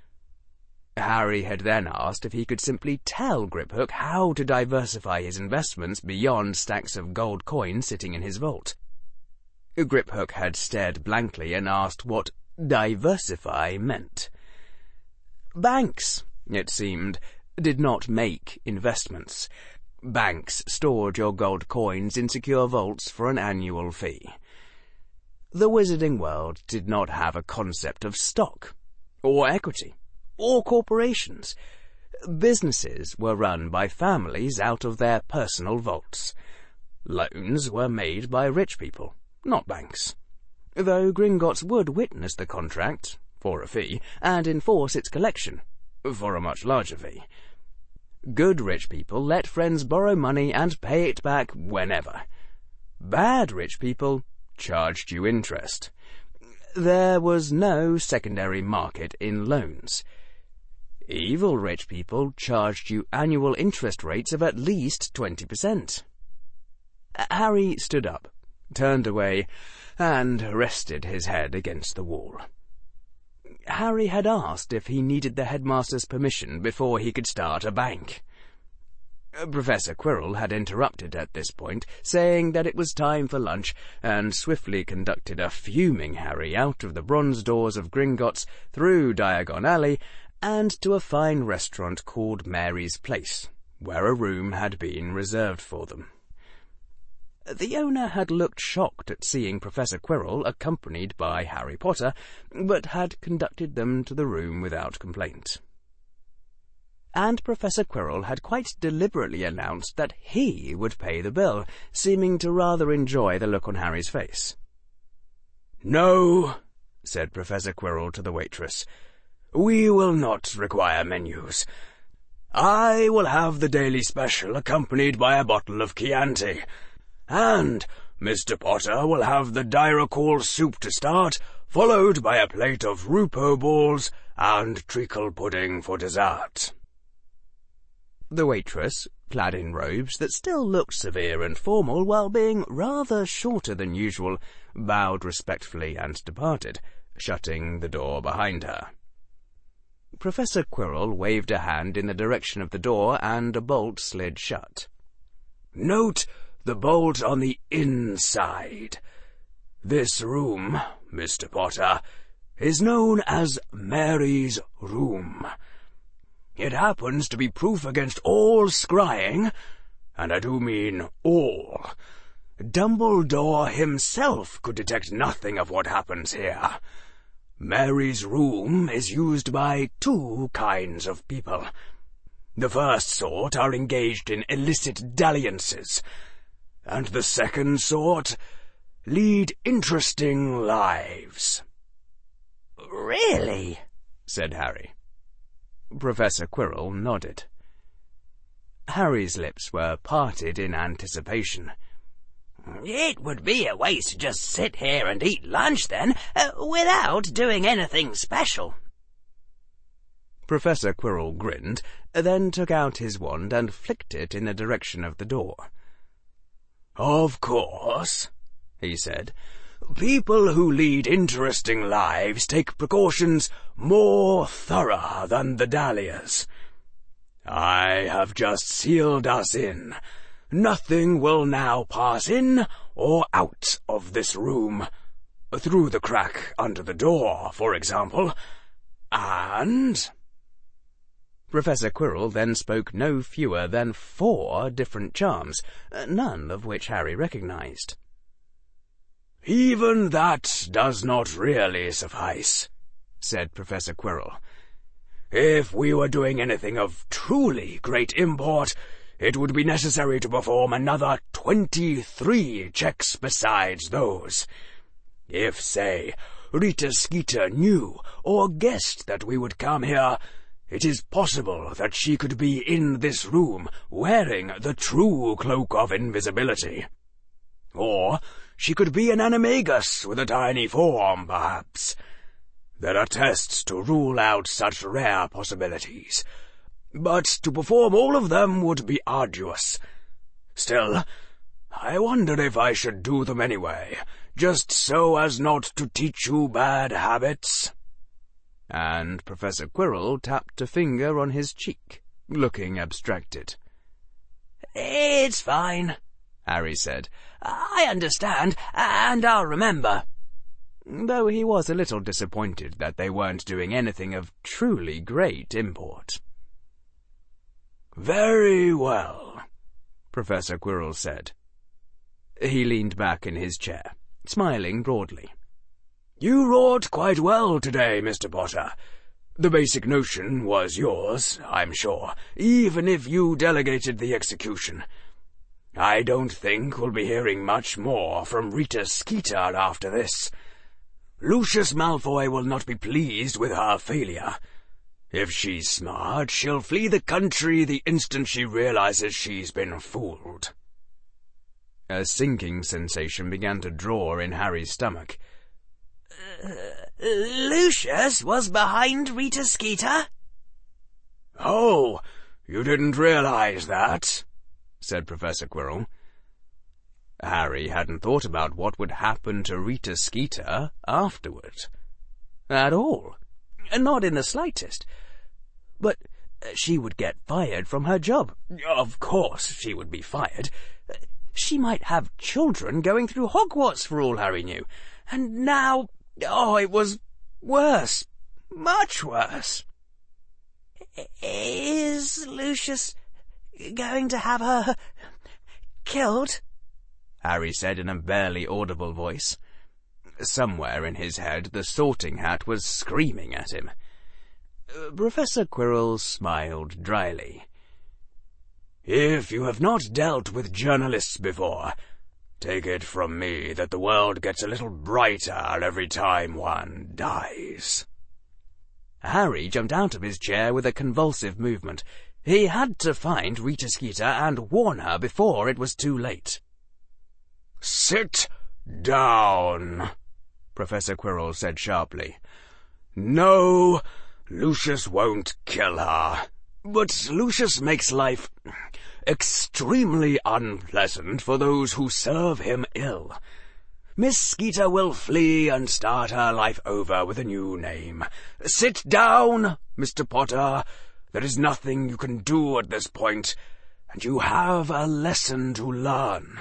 Harry had then asked if he could simply tell Griphook how to diversify his investments beyond stacks of gold coins sitting in his vault. Griphook had stared blankly and asked what diversify meant. Banks, it seemed, did not make investments. Banks stored your gold coins in secure vaults for an annual fee. The wizarding world did not have a concept of stock, or equity, or corporations. Businesses were run by families out of their personal vaults. Loans were made by rich people, not banks. Though Gringotts would witness the contract, for a fee, and enforce its collection, for a much larger fee. Good rich people let friends borrow money and pay it back whenever. Bad rich people charged you interest. There was no secondary market in loans. Evil rich people charged you annual interest rates of at least twenty percent. Harry stood up, turned away, and rested his head against the wall. Harry had asked if he needed the headmaster's permission before he could start a bank. Professor Quirrell had interrupted at this point, saying that it was time for lunch, and swiftly conducted a fuming Harry out of the bronze doors of Gringotts, through Diagon Alley, and to a fine restaurant called Mary's Place, where a room had been reserved for them. The owner had looked shocked at seeing Professor Quirrell accompanied by Harry Potter, but had conducted them to the room without complaint. And Professor Quirrell had quite deliberately announced that he would pay the bill, seeming to rather enjoy the look on Harry's face. "No," said Professor Quirrell to the waitress, "we will not require menus. I will have the daily special accompanied by a bottle of Chianti. And Mister Potter will have the Dyrocol soup to start, followed by a plate of Rupo balls and treacle pudding for dessert." The waitress, clad in robes that still looked severe and formal while being rather shorter than usual, bowed respectfully and departed, shutting the door behind her. Professor Quirrell waved a hand in the direction of the door, and a bolt slid shut. "Note the bolt on the inside. This room, Mister Potter, is known as Mary's room. It happens to be proof against all scrying, and I do mean all. Dumbledore himself could detect nothing of what happens here. Mary's room is used by two kinds of people. The first sort are engaged in illicit dalliances, and the second sort lead interesting lives." "Really?" said Harry. Professor Quirrell nodded. Harry's lips were parted in anticipation. "It would be a waste to just sit here and eat lunch, then, uh, without doing anything special." Professor Quirrell grinned, then took out his wand and flicked it in the direction of the door. "Of course," he said, "people who lead interesting lives take precautions more thorough than the Dahlias. I have just sealed us in. Nothing will now pass in or out of this room, through the crack under the door, for example, and—" Professor Quirrell then spoke no fewer than four different charms, none of which Harry recognized. "Even that does not really suffice," said Professor Quirrell. "If we were doing anything of truly great import, it would be necessary to perform another twenty-three checks besides those. If, say, Rita Skeeter knew or guessed that we would come here, it is possible that she could be in this room wearing the true cloak of invisibility. Or she could be an animagus with a tiny form, perhaps. There are tests to rule out such rare possibilities, but to perform all of them would be arduous. Still, I wonder if I should do them anyway, just so as not to teach you bad habits." And Professor Quirrell tapped a finger on his cheek, looking abstracted. "It's fine," Harry said. "I understand, and I'll remember." Though he was a little disappointed that they weren't doing anything of truly great import. "Very well," Professor Quirrell said. He leaned back in his chair, smiling broadly. "You wrought quite well today, Mister Potter. The basic notion was yours, I'm sure, even if you delegated the execution. I don't think we'll be hearing much more from Rita Skeeter after this. Lucius Malfoy will not be pleased with her failure. If she's smart, she'll flee the country the instant she realizes she's been fooled." A sinking sensation began to draw in Harry's stomach. Uh, Lucius was behind Rita Skeeter? "Oh, you didn't realize that?" said Professor Quirrell. Harry hadn't thought about what would happen to Rita Skeeter afterward. At all. Not in the slightest. But she would get fired from her job. Of course she would be fired. She might have children going through Hogwarts for all Harry knew. And now, oh, it was worse. Much worse. "Is Lucius going to have her killed?" Harry said in a barely audible voice. Somewhere in his head the Sorting Hat was screaming at him. Professor Quirrell smiled dryly. "If you have not dealt with journalists before, take it from me that the world gets a little brighter every time one dies." Harry jumped out of his chair with a convulsive movement. He had to find Rita Skeeter and warn her before it was too late. "Sit down," Professor Quirrell said sharply. "No, Lucius won't kill her, but Lucius makes life extremely unpleasant for those who serve him ill. Miss Skeeter will flee and start her life over with a new name. Sit down, Mister Potter. There is nothing you can do at this point, and you have a lesson to learn."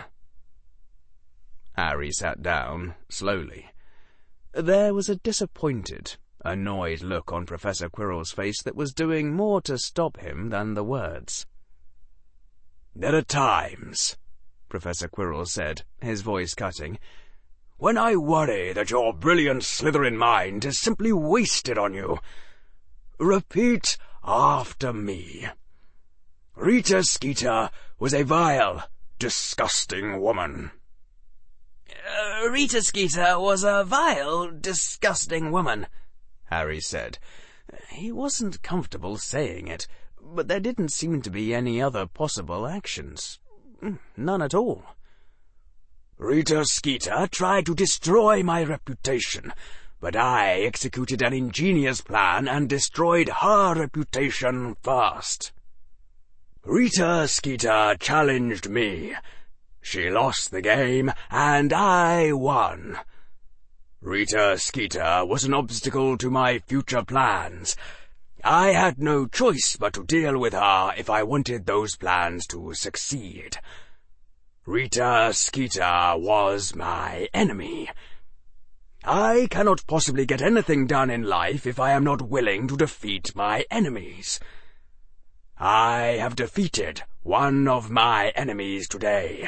Harry sat down, slowly. There was a disappointed, annoyed look on Professor Quirrell's face that was doing more to stop him than the words. "There are times," Professor Quirrell said, his voice cutting, "when I worry that your brilliant Slytherin mind is simply wasted on you. Repeat after me. Rita Skeeter was a vile, disgusting woman." Uh, Rita Skeeter was a vile, disgusting woman, Harry said. He wasn't comfortable saying it, but there didn't seem to be any other possible actions. None at all. "Rita Skeeter tried to destroy my reputation, but I executed an ingenious plan and destroyed her reputation first. Rita Skeeter challenged me. She lost the game, and I won. Rita Skeeter was an obstacle to my future plans. I had no choice but to deal with her if I wanted those plans to succeed. Rita Skeeter was my enemy. I cannot possibly get anything done in life if I am not willing to defeat my enemies. I have defeated one of my enemies today.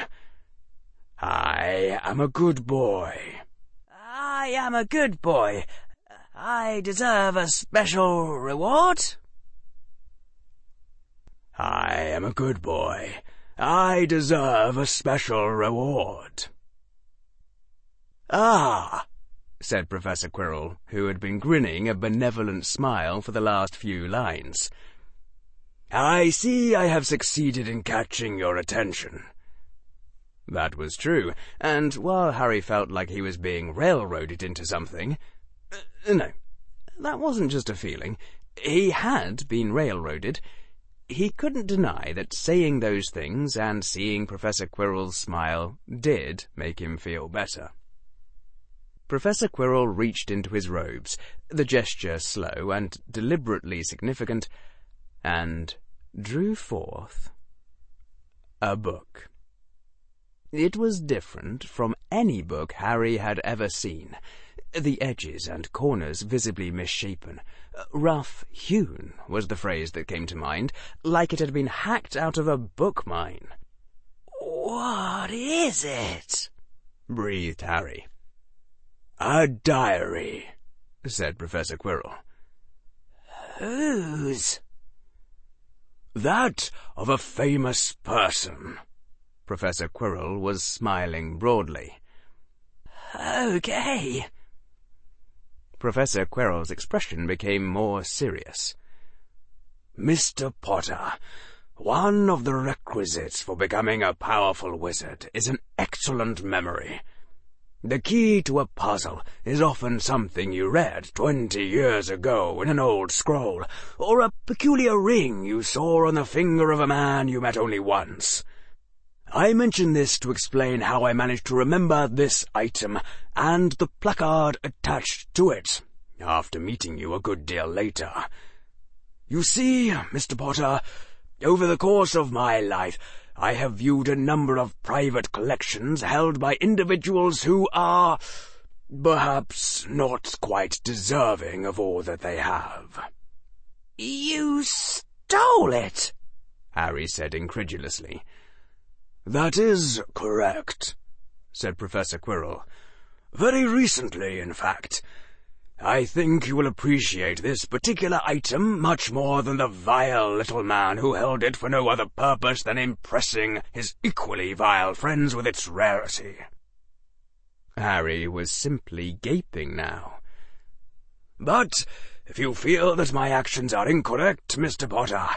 I am a good boy." "I am a good boy. I deserve a special reward?" "I am a good boy. I deserve a special reward." "Ah," said Professor Quirrell, who had been grinning a benevolent smile for the last few lines. "I see I have succeeded in catching your attention." That was true, and while Harry felt like he was being railroaded into something— uh, no, that wasn't just a feeling. He had been railroaded. He couldn't deny that saying those things and seeing Professor Quirrell's smile did make him feel better. Professor Quirrell reached into his robes, the gesture slow and deliberately significant, and drew forth a book. It was different from any book Harry had ever seen, the edges and corners visibly misshapen. Rough-hewn was the phrase that came to mind, like it had been hacked out of a book mine. "What is it?" breathed Harry. "A diary," said Professor Quirrell. "Whose?" "That of a famous person." Professor Quirrell was smiling broadly. "Okay." Professor Quirrell's expression became more serious. "Mister Potter, one of the requisites for becoming a powerful wizard is an excellent memory. The key to a puzzle is often something you read twenty years ago in an old scroll, or a peculiar ring you saw on the finger of a man you met only once. I mention this to explain how I managed to remember this item and the placard attached to it, after meeting you a good deal later. You see, Mister Potter, over the course of my life, I have viewed a number of private collections held by individuals who are, perhaps, not quite deserving of all that they have." "You stole it?" Harry said incredulously. "That is correct," said Professor Quirrell. "Very recently, in fact. I think you will appreciate this particular item much more than the vile little man who held it for no other purpose than impressing his equally vile friends with its rarity." Harry was simply gaping now. "But if you feel that my actions are incorrect, Mister Potter,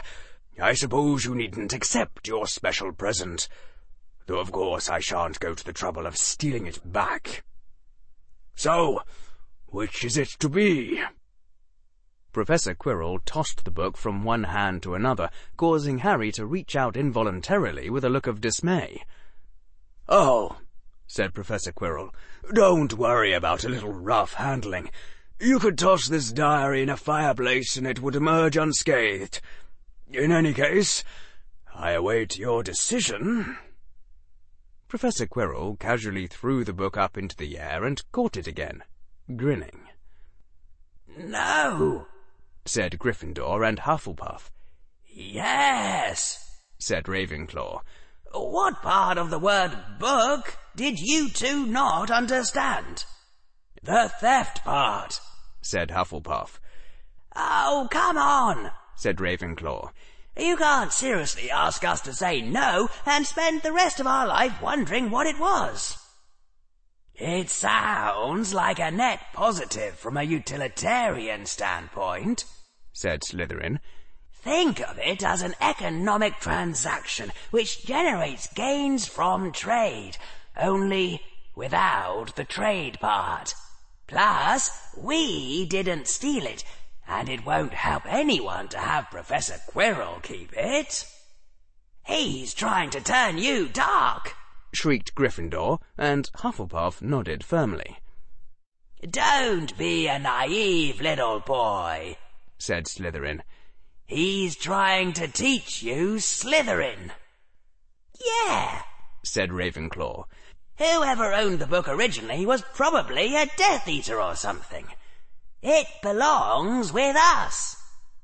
I suppose you needn't accept your special present, though of course I shan't go to the trouble of stealing it back. So, which is it to be?" Professor Quirrell tossed the book from one hand to another, causing Harry to reach out involuntarily with a look of dismay. "Oh," said Professor Quirrell, "don't worry about a little rough handling. You could toss this diary in a fireplace and it would emerge unscathed. In any case, I await your decision." Professor Quirrell casually threw the book up into the air and caught it again, grinning. "No," said Gryffindor and Hufflepuff. "Yes," said Ravenclaw. "What part of the word book did you two not understand?" "The theft part," said Hufflepuff. "Oh, come on," said Ravenclaw. "You can't seriously ask us to say no and spend the rest of our life wondering what it was." "It sounds like a net positive from a utilitarian standpoint," said Slytherin. "Think of it as an economic transaction which generates gains from trade, only without the trade part. Plus, we didn't steal it, and it won't help anyone to have Professor Quirrell keep it." "He's trying to turn you dark," shrieked Gryffindor, and Hufflepuff nodded firmly. "Don't be a naive little boy," said Slytherin. "He's trying to teach you Slytherin." "Yeah," said Ravenclaw. "Whoever owned the book originally was probably a Death Eater or something. It belongs with us."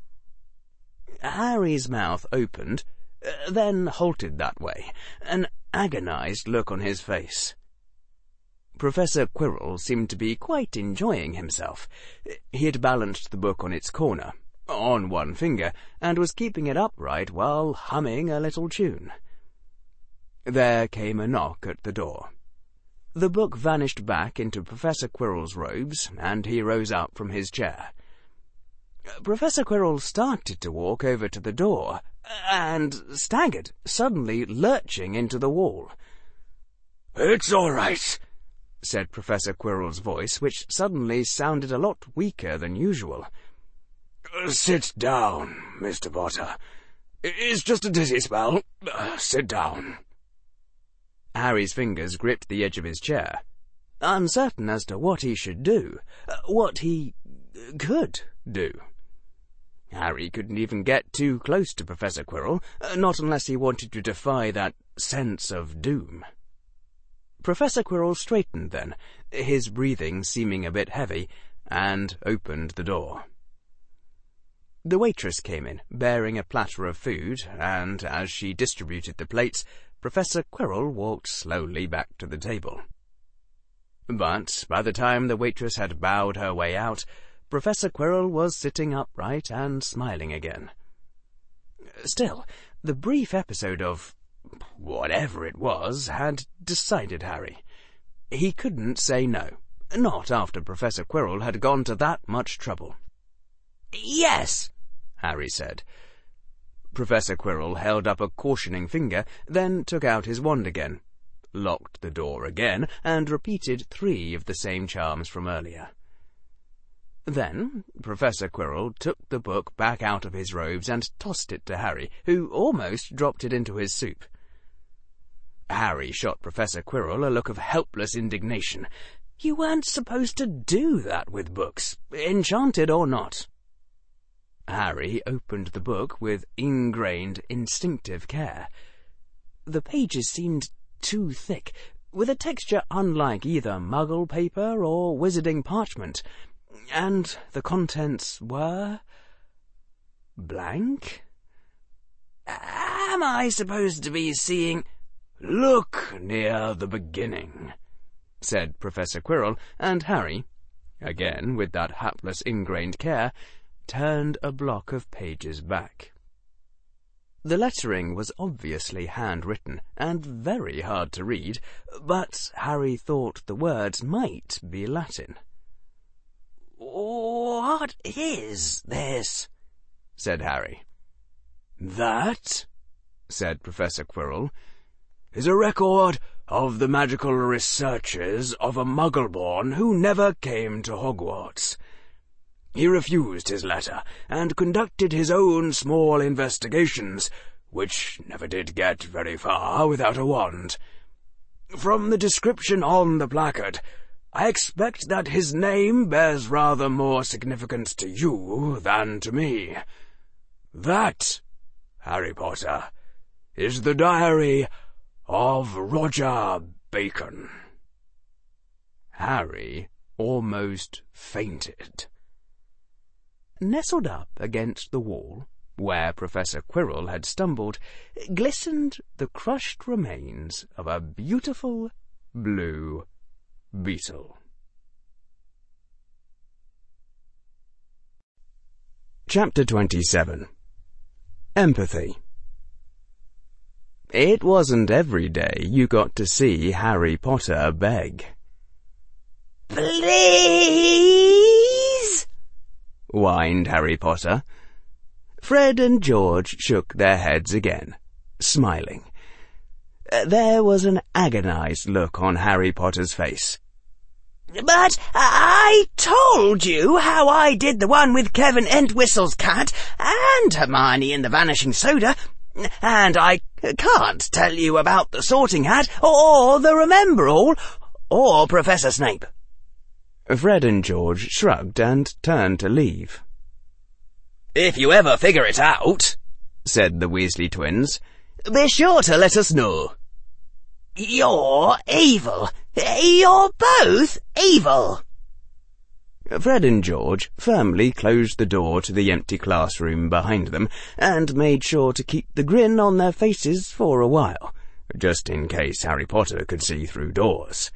Harry's mouth opened, uh, then halted that way, an agonized look on his face. Professor Quirrell seemed to be quite enjoying himself. He had balanced the book on its corner, on one finger, and was keeping it upright while humming a little tune. There came a knock at the door. The book vanished back into Professor Quirrell's robes, and he rose up from his chair. Professor Quirrell started to walk over to the door, and staggered, suddenly lurching into the wall. "It's all right," said Professor Quirrell's voice, which suddenly sounded a lot weaker than usual. "Sit down, Mister Potter. It's just a dizzy spell. Uh, sit down." Harry's fingers gripped the edge of his chair, uncertain as to what he should do, what he could do. Harry couldn't even get too close to Professor Quirrell, not unless he wanted to defy that sense of doom. Professor Quirrell straightened then, his breathing seeming a bit heavy, and opened the door. The waitress came in, bearing a platter of food, and as she distributed the plates, Professor Quirrell walked slowly back to the table. But by the time the waitress had bowed her way out, Professor Quirrell was sitting upright and smiling again. Still, the brief episode of whatever it was had decided Harry. He couldn't say no, not after Professor Quirrell had gone to that much trouble. "Yes," Harry said. Professor Quirrell held up a cautioning finger, then took out his wand again, locked the door again, and repeated three of the same charms from earlier. Then Professor Quirrell took the book back out of his robes and tossed it to Harry, who almost dropped it into his soup. Harry shot Professor Quirrell a look of helpless indignation. You weren't supposed to do that with books, enchanted or not. Harry opened the book with ingrained, instinctive care. The pages seemed too thick, with a texture unlike either Muggle paper or wizarding parchment, and the contents were blank. Am I supposed to be seeing... "Look near the beginning," said Professor Quirrell, and Harry, again with that hapless ingrained care, turned a block of pages back. The lettering was obviously handwritten and very hard to read, but Harry thought the words might be Latin. "What is this?" said Harry. "That," said Professor Quirrell, "is a record of the magical researches of a Muggle-born who never came to Hogwarts. He refused his letter and conducted his own small investigations, which never did get very far without a wand. From the description on the placard, I expect that his name bears rather more significance to you than to me. That, Harry Potter, is the diary of Roger Bacon." Harry almost fainted. Nestled up against the wall, where Professor Quirrell had stumbled, glistened the crushed remains of a beautiful blue beetle. Chapter twenty-seven. Empathy. It wasn't every day you got to see Harry Potter beg. "Please?" whined Harry Potter. Fred and George shook their heads again, smiling. There was an agonized look on Harry Potter's face. "But I told you how I did the one with Kevin Entwistle's cat and Hermione in the Vanishing Soda, and I can't tell you about the Sorting Hat or the Remember-All or Professor Snape." Fred and George shrugged and turned to leave. "If you ever figure it out," said the Weasley twins, "be sure to let us know." "You're evil. You're both evil." Fred and George firmly closed the door to the empty classroom behind them and made sure to keep the grin on their faces for a while, just in case Harry Potter could see through doors.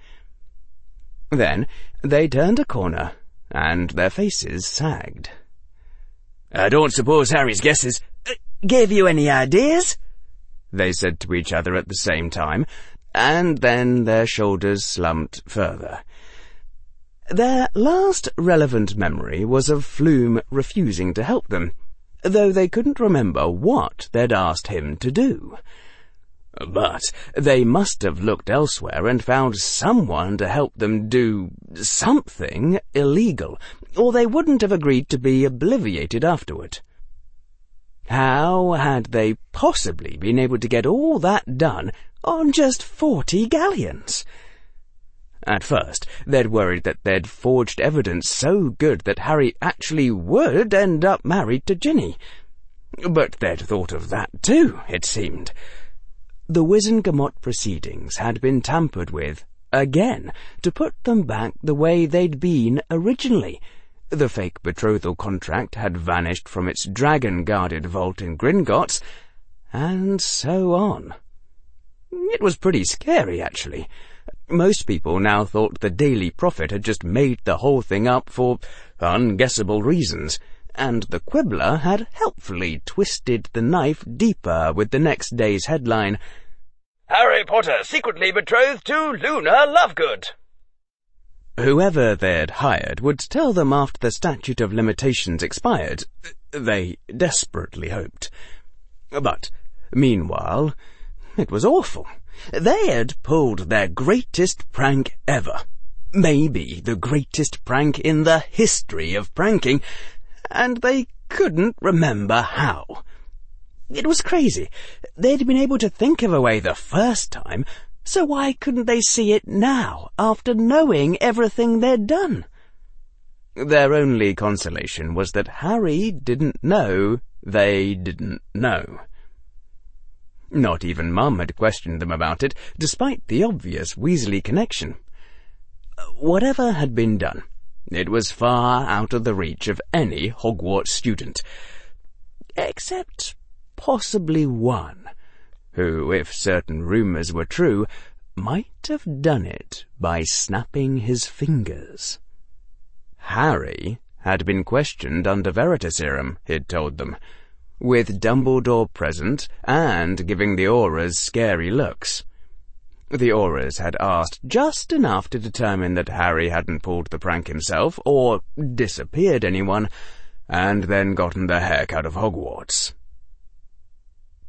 Then they turned a corner, and their faces sagged. "I don't suppose Harry's guesses uh, gave you any ideas?" they said to each other at the same time, and then their shoulders slumped further. Their last relevant memory was of Flume refusing to help them, though they couldn't remember what they'd asked him to do. But they must have looked elsewhere and found someone to help them do something illegal, or they wouldn't have agreed to be obliviated afterward. How had they possibly been able to get all that done on just forty galleons? At first, they'd worried that they'd forged evidence so good that Harry actually would end up married to Ginny. But they'd thought of that too, it seemed. The Wizengamot proceedings had been tampered with, again, to put them back the way they'd been originally. The fake betrothal contract had vanished from its dragon-guarded vault in Gringotts, and so on. It was pretty scary, actually. Most people now thought the Daily Prophet had just made the whole thing up for unguessable reasons, and the Quibbler had helpfully twisted the knife deeper with the next day's headline, "Harry Potter secretly betrothed to Luna Lovegood." Whoever they'd hired would tell them after the statute of limitations expired, they desperately hoped. But, meanwhile, it was awful. They had pulled their greatest prank ever. Maybe the greatest prank in the history of pranking, and they couldn't remember how. It was crazy. They'd been able to think of a way the first time, so why couldn't they see it now, after knowing everything they'd done? Their only consolation was that Harry didn't know they didn't know. Not even Mum had questioned them about it, despite the obvious Weasley connection. Whatever had been done, it was far out of the reach of any Hogwarts student, except possibly one, who, if certain rumours were true, might have done it by snapping his fingers. Harry had been questioned under Veritaserum, he'd told them, with Dumbledore present and giving the Aurors scary looks. The Aurors had asked just enough to determine that Harry hadn't pulled the prank himself or disappeared anyone, and then gotten the heck out of Hogwarts.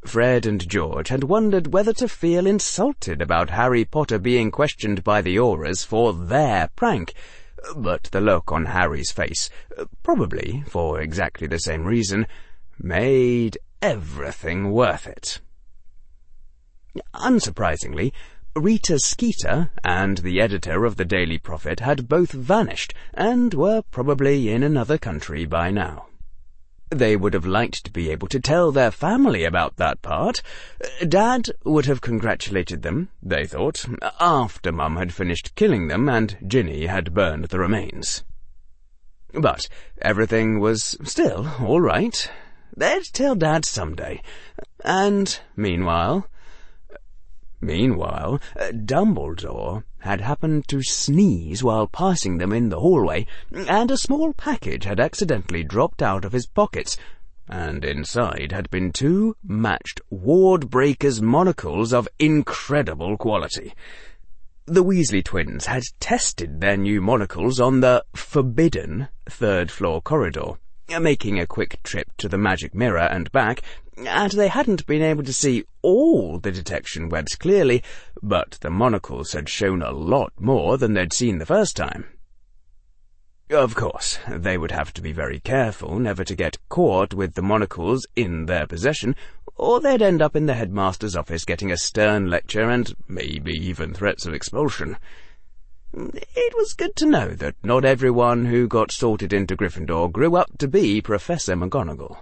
Fred and George had wondered whether to feel insulted about Harry Potter being questioned by the Aurors for their prank, but the look on Harry's face, probably for exactly the same reason, made everything worth it. Unsurprisingly, Rita Skeeter and the editor of the Daily Prophet had both vanished and were probably in another country by now. They would have liked to be able to tell their family about that part. Dad would have congratulated them, they thought, after Mum had finished killing them and Ginny had burned the remains. But everything was still all right. They'd tell Dad someday. And meanwhile... Meanwhile, Dumbledore had happened to sneeze while passing them in the hallway, and a small package had accidentally dropped out of his pockets, and inside had been two matched Wardbreaker's monocles of incredible quality. The Weasley twins had tested their new monocles on the forbidden third-floor corridor, making a quick trip to the magic mirror and back, and they hadn't been able to see all the detection webs clearly, but the monocles had shown a lot more than they'd seen the first time. Of course, they would have to be very careful never to get caught with the monocles in their possession, or they'd end up in the headmaster's office getting a stern lecture and maybe even threats of expulsion. It was good to know that not everyone who got sorted into Gryffindor grew up to be Professor McGonagall.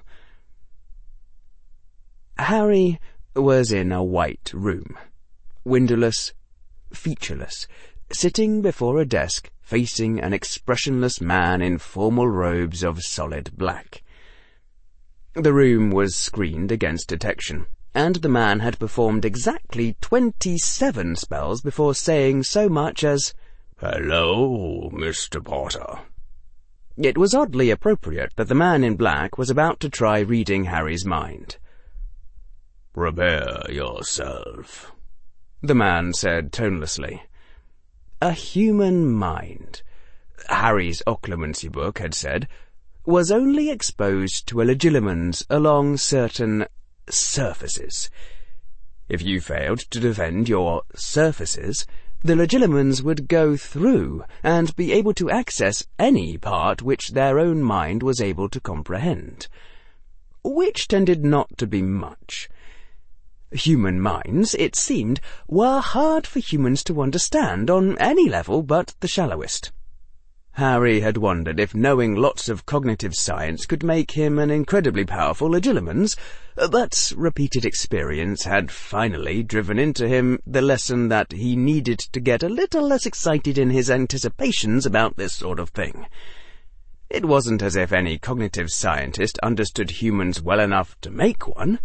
Harry was in a white room, windowless, featureless, sitting before a desk facing an expressionless man in formal robes of solid black. The room was screened against detection, and the man had performed exactly twenty-seven spells before saying so much as, "Hello, Mister Potter." It was oddly appropriate that the man in black was about to try reading Harry's mind. "Prepare yourself," the man said tonelessly. A human mind, Harry's occlumency book had said, was only exposed to a legilimens along certain surfaces. If you failed to defend your surfaces, the legilimens would go through and be able to access any part which their own mind was able to comprehend, which tended not to be much. Human minds, it seemed, were hard for humans to understand on any level but the shallowest. Harry had wondered if knowing lots of cognitive science could make him an incredibly powerful legilimens, but repeated experience had finally driven into him the lesson that he needed to get a little less excited in his anticipations about this sort of thing. It wasn't as if any cognitive scientist understood humans well enough to make one.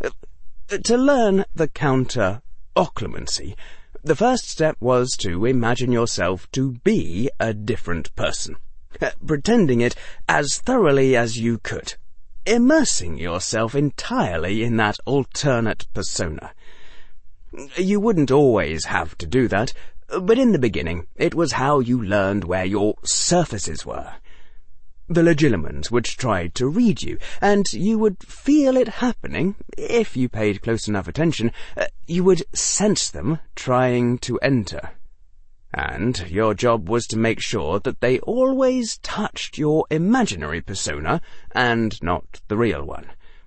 To learn the counter-occlumency, the first step was to imagine yourself to be a different person, pretending it as thoroughly as you could, immersing yourself entirely in that alternate persona. You wouldn't always have to do that, but in the beginning it was how you learned where your surfaces were. The legilimens would try to read you, and you would feel it happening. If you paid close enough attention, uh, you would sense them trying to enter. And your job was to make sure that they always touched your imaginary persona, and not the real one.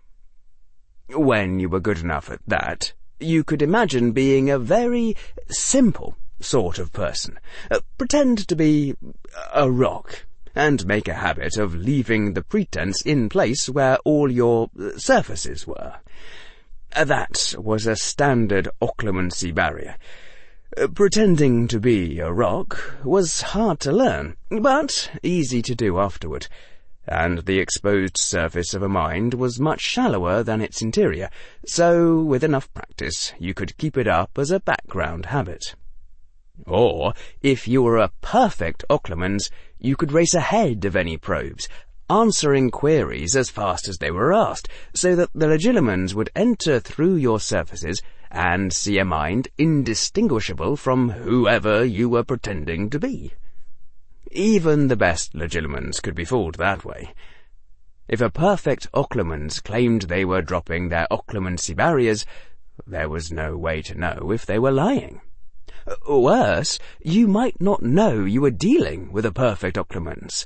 When you were good enough at that, you could imagine being a very simple sort of person. Uh, pretend to be a rock, and make a habit of leaving the pretense in place where all your surfaces were. That was a standard occlumency barrier. Pretending to be a rock was hard to learn, but easy to do afterward, and the exposed surface of a mind was much shallower than its interior, so with enough practice you could keep it up as a background habit. Or, if you were a perfect occlumens, you could race ahead of any probes, answering queries as fast as they were asked, so that the legilimens would enter through your surfaces and see a mind indistinguishable from whoever you were pretending to be. Even the best legilimens could be fooled that way. If a perfect Occlumens claimed they were dropping their occlumency barriers, there was no way to know if they were lying. Worse, you might not know you were dealing with a perfect Occlumens.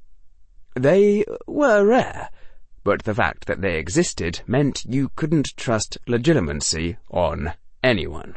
They were rare, but the fact that they existed meant you couldn't trust legitimacy on anyone.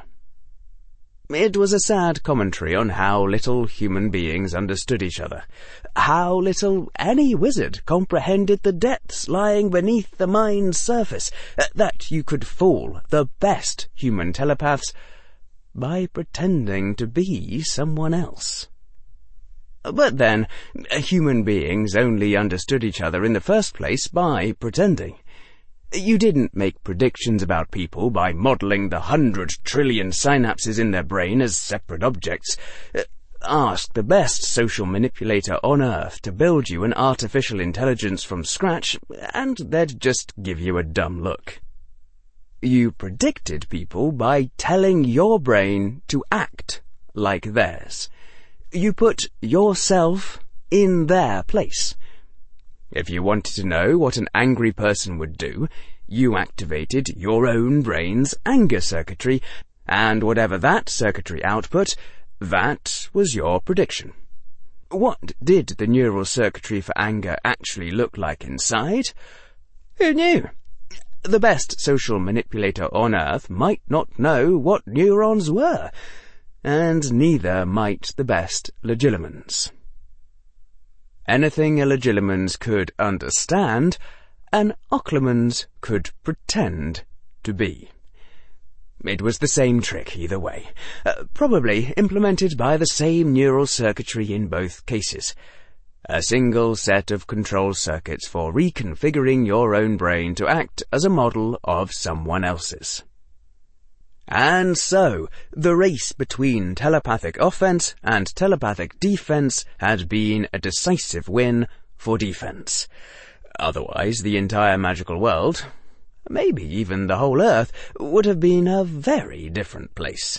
It was a sad commentary on how little human beings understood each other, how little any wizard comprehended the depths lying beneath the mind's surface, that you could fool the best human telepaths by pretending to be someone else. But then, human beings only understood each other in the first place by pretending. You didn't make predictions about people by modelling the hundred trillion synapses in their brain as separate objects. Ask the best social manipulator on Earth to build you an artificial intelligence from scratch, and they'd just give you a dumb look. You predicted people by telling your brain to act like theirs. You put yourself in their place. If you wanted to know what an angry person would do, you activated your own brain's anger circuitry, and whatever that circuitry output, that was your prediction. What did the neural circuitry for anger actually look like inside? Who knew? The best social manipulator on Earth might not know what neurons were, and neither might the best legilimens. Anything a legilimens could understand, an Occlumens could pretend to be. It was the same trick either way, uh, probably implemented by the same neural circuitry in both cases. A single set of control circuits for reconfiguring your own brain to act as a model of someone else's. And so, the race between telepathic offense and telepathic defense had been a decisive win for defense. Otherwise, the entire magical world, maybe even the whole Earth, would have been a very different place.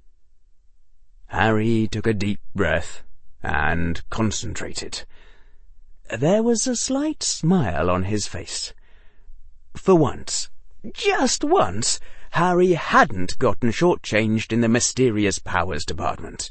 Harry took a deep breath and concentrated. There was a slight smile on his face. For once, just once, Harry hadn't gotten shortchanged in the mysterious powers department.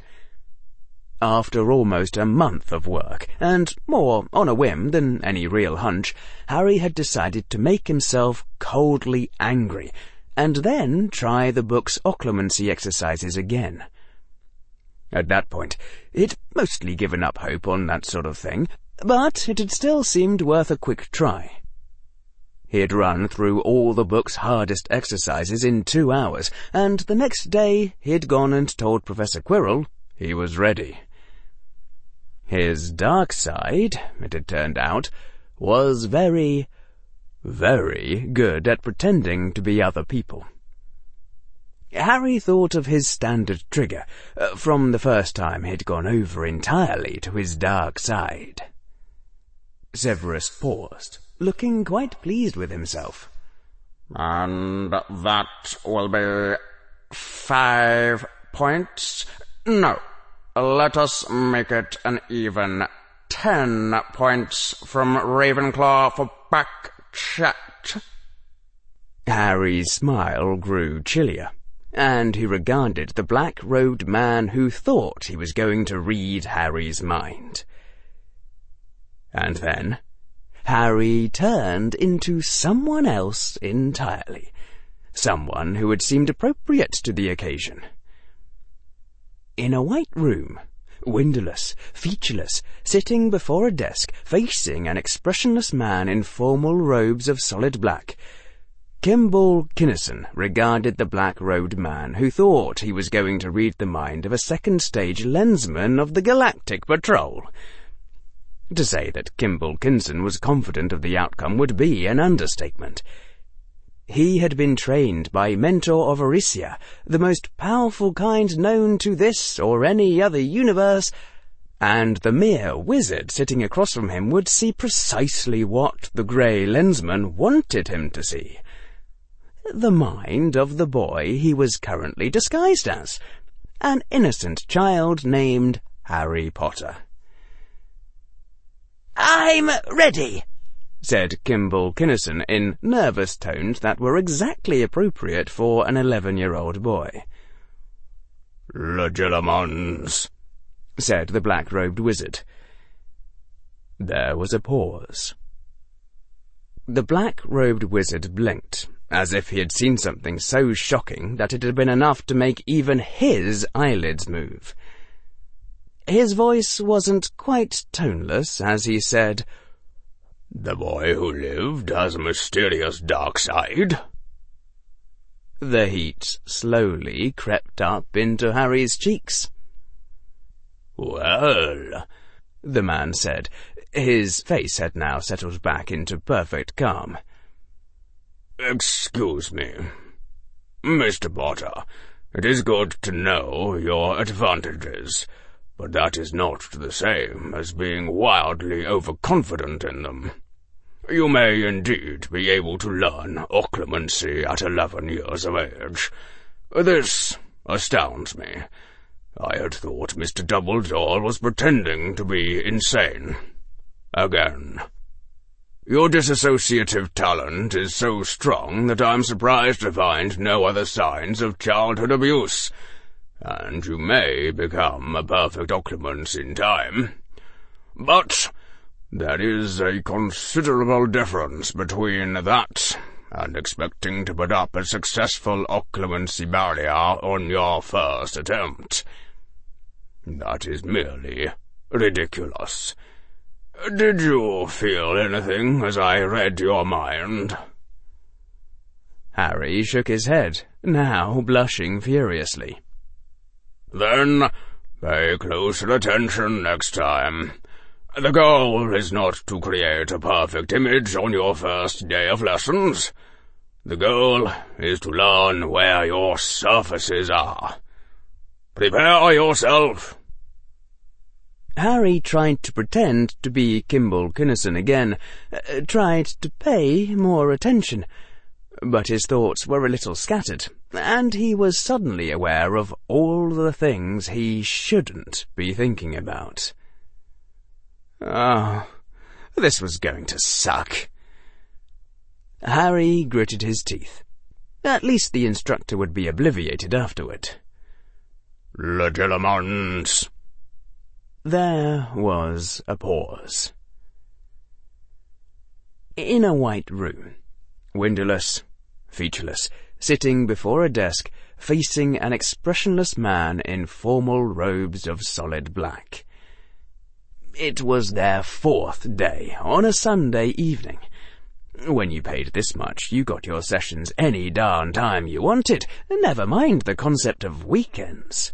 After almost a month of work, and more on a whim than any real hunch, Harry had decided to make himself coldly angry, and then try the book's occlumency exercises again. At that point, he'd mostly given up hope on that sort of thing, but it had still seemed worth a quick try. He had run through all the book's hardest exercises in two hours, and the next day he had gone and told Professor Quirrell he was ready. His dark side, it had turned out, was very, very good at pretending to be other people. Harry thought of his standard trigger, uh, from the first time he'd gone over entirely to his dark side. Severus paused, looking quite pleased with himself. And that will be five points? No, let us make it an even ten points from Ravenclaw for back chat. Harry's smile grew chillier, and he regarded the black-robed man who thought he was going to read Harry's mind. And then Harry turned into someone else entirely, someone who had seemed appropriate to the occasion. In a white room, windowless, featureless, sitting before a desk, facing an expressionless man in formal robes of solid black, Kimball Kinnison regarded the black-robed man who thought he was going to read the mind of a second-stage lensman of the Galactic Patrol. To say that Kimball Kinnison was confident of the outcome would be an understatement. He had been trained by Mentor of Aricia, the most powerful kind known to this or any other universe, and the mere wizard sitting across from him would see precisely what the grey lensman wanted him to see. The mind of the boy he was currently disguised as, an innocent child named Harry Potter. "I'm ready," said Kimble Kinnison in nervous tones that were exactly appropriate for an eleven-year-old boy. Legilimens, said the black-robed wizard. There was a pause. The black-robed wizard blinked, as if he had seen something so shocking that it had been enough to make even his eyelids move. His voice wasn't quite toneless as he said, "The boy who lived has a mysterious dark side." The heat slowly crept up into Harry's cheeks. "Well," the man said. His face had now settled back into perfect calm. "Excuse me. Mister Potter, it is good to know your advantages, but that is not the same as being wildly overconfident in them. You may indeed be able to learn occlumency at eleven years of age. This astounds me. I had thought Mister Dumbledore was pretending to be insane. Again. Your disassociative talent is so strong that I'm surprised to find no other signs of childhood abuse, and you may become a perfect occlumens in time. But there is a considerable difference between that and expecting to put up a successful occlumency barrier on your first attempt. That is merely ridiculous. Did you feel anything as I read your mind?" Harry shook his head, now blushing furiously. "Then pay closer attention next time. The goal is not to create a perfect image on your first day of lessons. The goal is to learn where your surfaces are. Prepare yourself." Harry tried to pretend to be Kimble Kinnison again, uh, tried to pay more attention, but his thoughts were a little scattered, and he was suddenly aware of all the things he shouldn't be thinking about. Oh, this was going to suck. Harry gritted his teeth. At least the instructor would be obliviated afterward. "Legilimens." There was a pause. In a white room, windowless, featureless, sitting before a desk, facing an expressionless man in formal robes of solid black. It was their fourth day, on a Sunday evening. When you paid this much, you got your sessions any darn time you wanted, never mind the concept of weekends.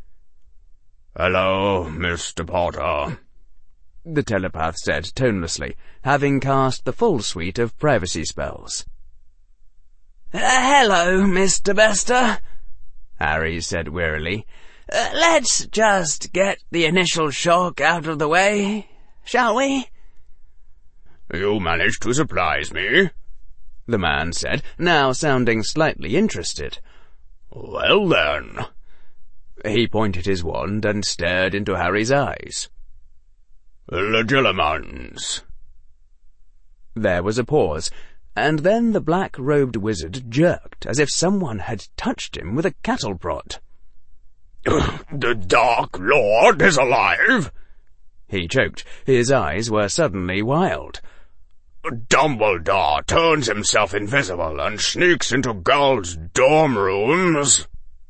"Hello, Mister Potter," the telepath said tonelessly, having cast the full suite of privacy spells. Uh, hello, Mister Bester, Harry said wearily. Uh, let's just get the initial shock out of the way, shall we? "You managed to surprise me," the man said, now sounding slightly interested. "Well then." He pointed his wand and stared into Harry's eyes. "Legilimens." There was a pause, and then the black-robed wizard jerked as if someone had touched him with a cattle prod. "The Dark Lord is alive!" He choked. His eyes were suddenly wild. "Dumbledore turns himself invisible and sneaks into girls' dorm rooms."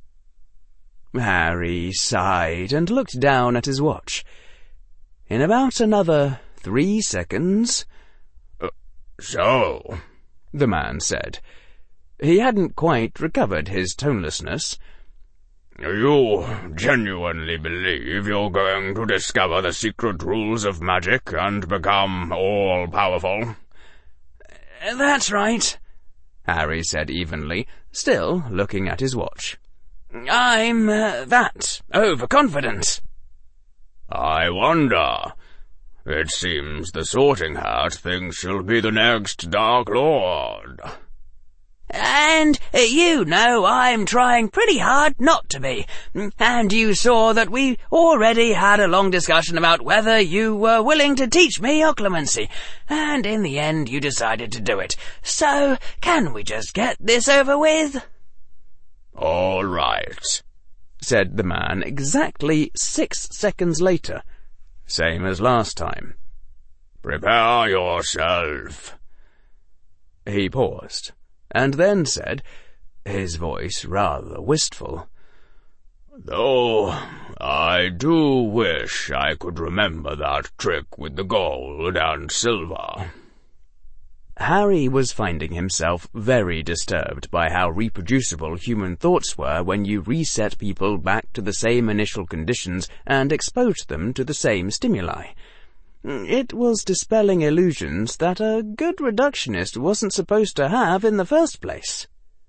Harry sighed and looked down at his watch. In about another three seconds... Uh, so, the man said. He hadn't quite recovered his tonelessness. "You genuinely believe you're going to discover the secret rules of magic and become all-powerful?" "That's right," Harry said evenly, still looking at his watch. "I'm uh, that overconfident." "I wonder. It seems the Sorting Hat thinks she'll be the next Dark Lord." And you know I'm trying pretty hard not to be. And you saw that we already had a long discussion about whether you were willing to teach me occlumency. And in the end you decided to do it. So, can we just get this over with? All right, said the man exactly six seconds later. Same as last time. Prepare yourself. He paused, and then said, his voice rather wistful, Though I do wish I could remember that trick with the gold and silver. Harry was finding himself very disturbed by how reproducible human thoughts were when you reset people back to the same initial conditions and exposed them to the same stimuli. It was dispelling illusions that a good reductionist wasn't supposed to have in the first place.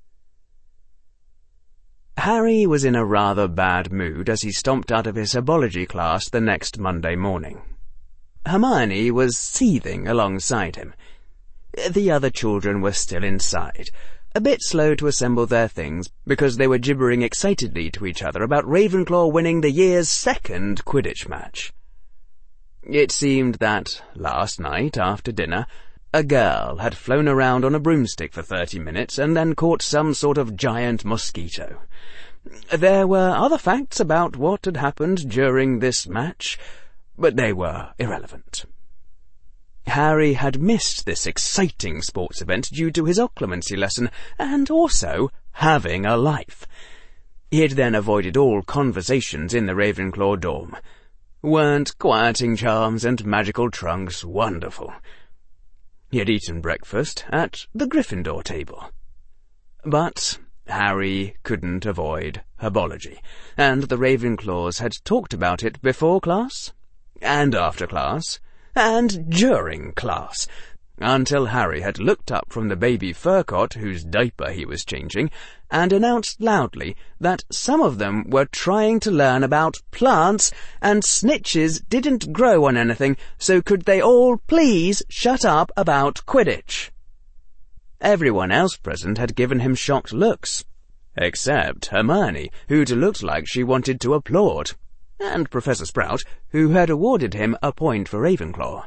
Harry was in a rather bad mood as he stomped out of his herbology class the next Monday morning. Hermione was seething alongside him. The other children were still inside, a bit slow to assemble their things because they were gibbering excitedly to each other about Ravenclaw winning the year's second Quidditch match. It seemed that, last night after dinner, a girl had flown around on a broomstick for thirty minutes and then caught some sort of giant mosquito. There were other facts about what had happened during this match, but they were irrelevant. Harry had missed this exciting sports event due to his occlumency lesson, and also having a life. He had then avoided all conversations in the Ravenclaw dorm. Weren't quieting charms and magical trunks wonderful? He had eaten breakfast at the Gryffindor table. But Harry couldn't avoid herbology, and the Ravenclaws had talked about it before class, and after class, and during class, until Harry had looked up from the baby fur cot whose diaper he was changing, and announced loudly that some of them were trying to learn about plants, and snitches didn't grow on anything, so could they all please shut up about Quidditch? Everyone else present had given him shocked looks, except Hermione, who'd looked like she wanted to applaud, and Professor Sprout, who had awarded him a point for Ravenclaw.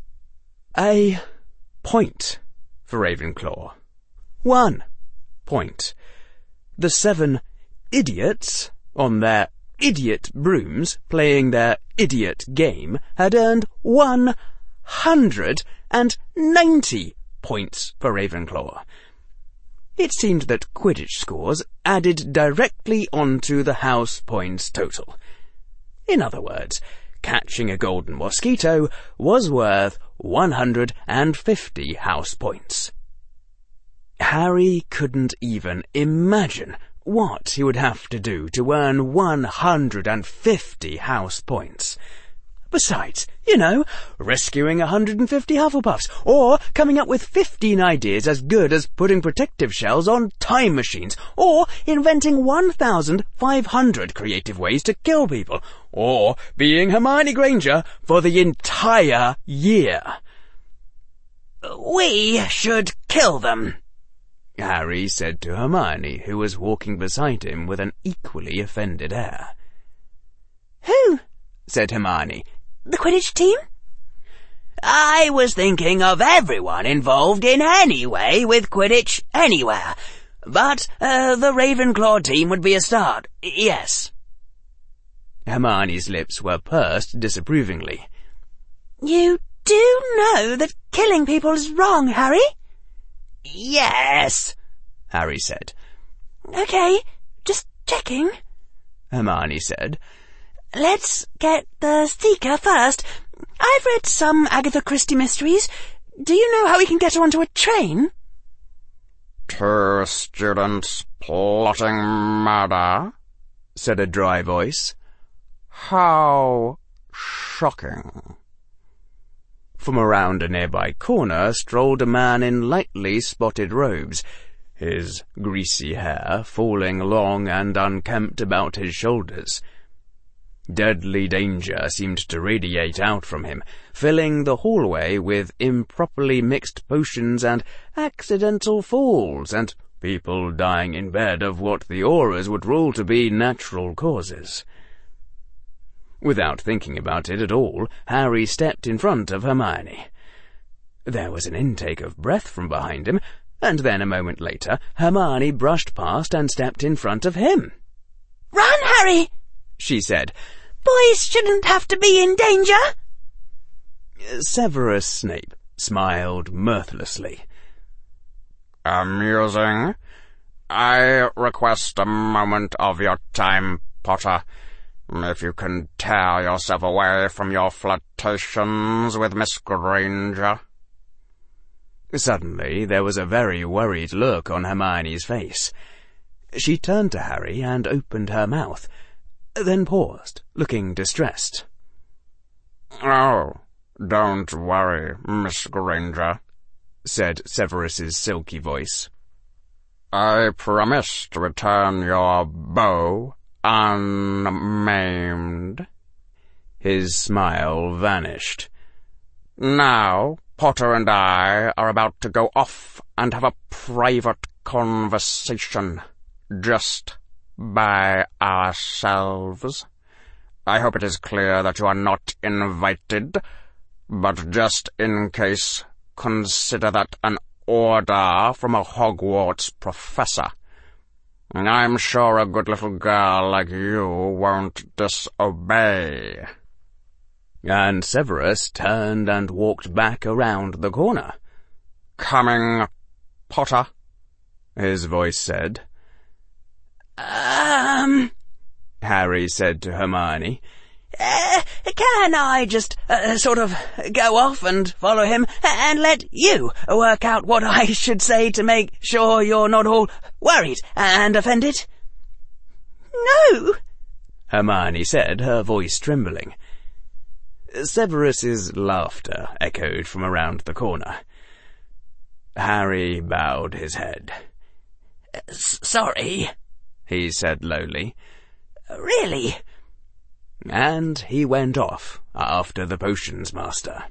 A point for Ravenclaw. One point. The seven idiots, on their idiot brooms, playing their idiot game, had earned one hundred and ninety points for Ravenclaw. It seemed that Quidditch scores added directly onto the house points total. In other words, catching a golden mosquito was worth one hundred and fifty house points. Harry couldn't even imagine what he would have to do to earn one hundred and fifty house points. Besides, you know, rescuing one hundred and fifty Hufflepuffs, or coming up with fifteen ideas as good as putting protective shells on time machines, or inventing one thousand five hundred creative ways to kill people, or being Hermione Granger for the entire year. We should kill them, Harry said to Hermione, who was walking beside him with an equally offended air. Who? Said Hermione. The Quidditch team? I was thinking of everyone involved in any way with Quidditch anywhere. But uh, the Ravenclaw team would be a start, yes. Hermione's lips were pursed disapprovingly. You do know that killing people is wrong, Harry? Yes, Harry said. Okay, just checking, Hermione said. Let's get the Seeker first. I've read some Agatha Christie mysteries. Do you know how we can get her onto a train? Two students plotting murder, said a dry voice. How shocking. From around a nearby corner strolled a man in lightly spotted robes, his greasy hair falling long and unkempt about his shoulders. Deadly danger seemed to radiate out from him, filling the hallway with improperly mixed potions and accidental falls and people dying in bed of what the Aurors would rule to be natural causes. Without thinking about it at all, Harry stepped in front of Hermione. There was an intake of breath from behind him, and then a moment later Hermione brushed past and stepped in front of him. "Run, Harry," she said. "Boys shouldn't have to be in danger." Severus Snape smiled mirthlessly. "Amusing. I request a moment of your time, Potter. If you can tear yourself away from your flirtations with Miss Granger." Suddenly there was a very worried look on Hermione's face. She turned to Harry and opened her mouth, then paused, looking distressed. "Oh, don't worry, Miss Granger," said Severus's silky voice. "I promise to return your bow unmaimed." His smile vanished. "Now, Potter and I are about to go off and have a private conversation, just by ourselves. I hope it is clear that you are not invited, but just in case, consider that an order from a Hogwarts professor. I'm sure a good little girl like you won't disobey." And Severus turned and walked back around the corner. "Coming, Potter," his voice said. Um, Harry said to Hermione. Uh, can I just uh, sort of go off and follow him and let you work out what I should say to make sure you're not all worried and offended?" "No," Hermione said, her voice trembling. Severus's laughter echoed from around the corner. Harry bowed his head. "Sorry," he said lowly. "Really." And he went off after the potions master.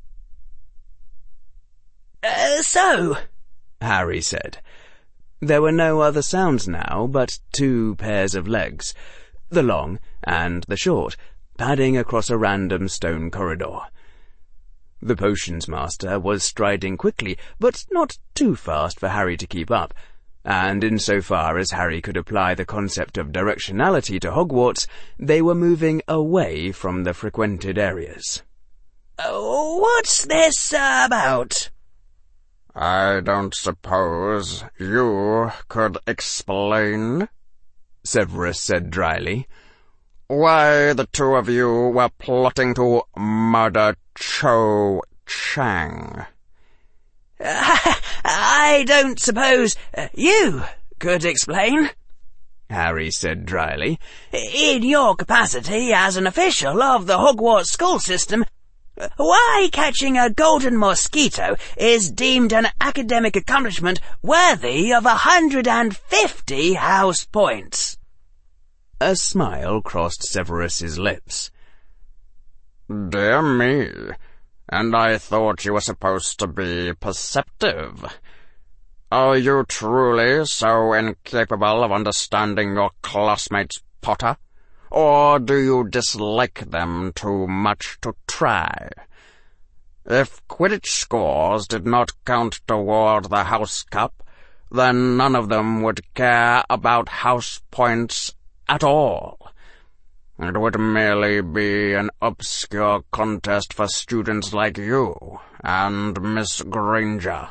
Uh, so, Harry said. There were no other sounds now but two pairs of legs, the long and the short, padding across a random stone corridor. The potions master was striding quickly, but not too fast for Harry to keep up, and insofar as Harry could apply the concept of directionality to Hogwarts, they were moving away from the frequented areas. Oh, what's this uh, about? "I don't suppose you could explain," Severus said dryly. "Why the two of you were plotting to murder Cho Chang." Uh, I don't suppose uh, you could explain," Harry said dryly. "In your capacity as an official of the Hogwarts school system, why catching a golden mosquito is deemed an academic accomplishment worthy of a hundred and fifty house points." A smile crossed Severus's lips. "Dear me, and I thought you were supposed to be perceptive. Are you truly so incapable of understanding your classmates, Potter? Or do you dislike them too much to try? If Quidditch scores did not count toward the House Cup, then none of them would care about house points at all. It would merely be an obscure contest for students like you and Miss Granger."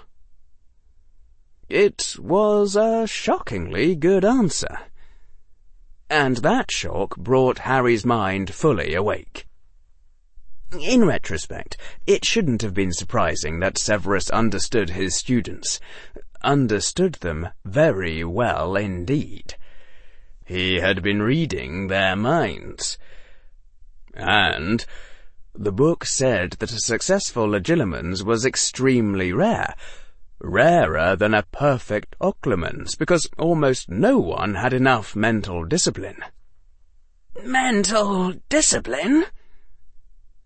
It was a shockingly good answer. And that shock brought Harry's mind fully awake. In retrospect, it shouldn't have been surprising that Severus understood his students, understood them very well indeed. He had been reading their minds. And the book said that a successful Legilimens was extremely rare, rarer than a perfect Occlumens, because almost no one had enough mental discipline. "Mental discipline?"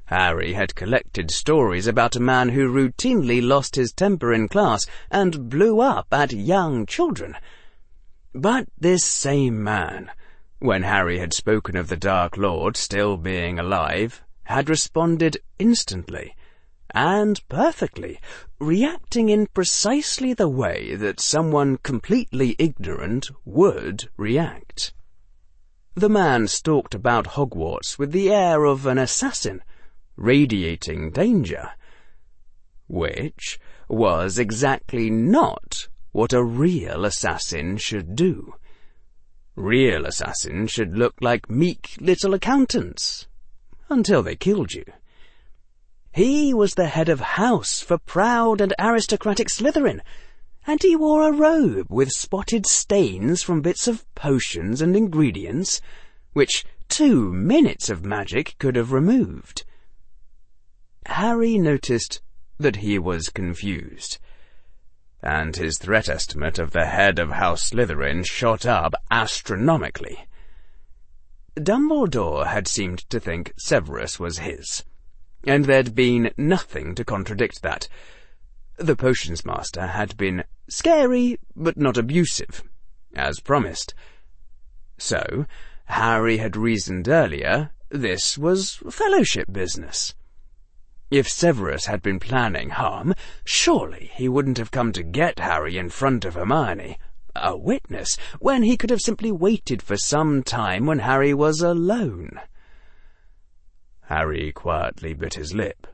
Harry had collected stories about a man who routinely lost his temper in class and blew up at young children. But this same man, when Harry had spoken of the Dark Lord still being alive, had responded instantly and perfectly, reacting in precisely the way that someone completely ignorant would react. The man stalked about Hogwarts with the air of an assassin, radiating danger, which was exactly not what a real assassin should do. Real assassins should look like meek little accountants, until they killed you. He was the head of house for proud and aristocratic Slytherin, and he wore a robe with spotted stains from bits of potions and ingredients, which two minutes of magic could have removed. Harry noticed that he was confused, and his threat estimate of the head of House Slytherin shot up astronomically. Dumbledore had seemed to think Severus was his, and there'd been nothing to contradict that. The Potions Master had been scary but not abusive, as promised. So, Harry had reasoned earlier, this was fellowship business. If Severus had been planning harm, surely he wouldn't have come to get Harry in front of Hermione, a witness, when he could have simply waited for some time when Harry was alone. Harry quietly bit his lip.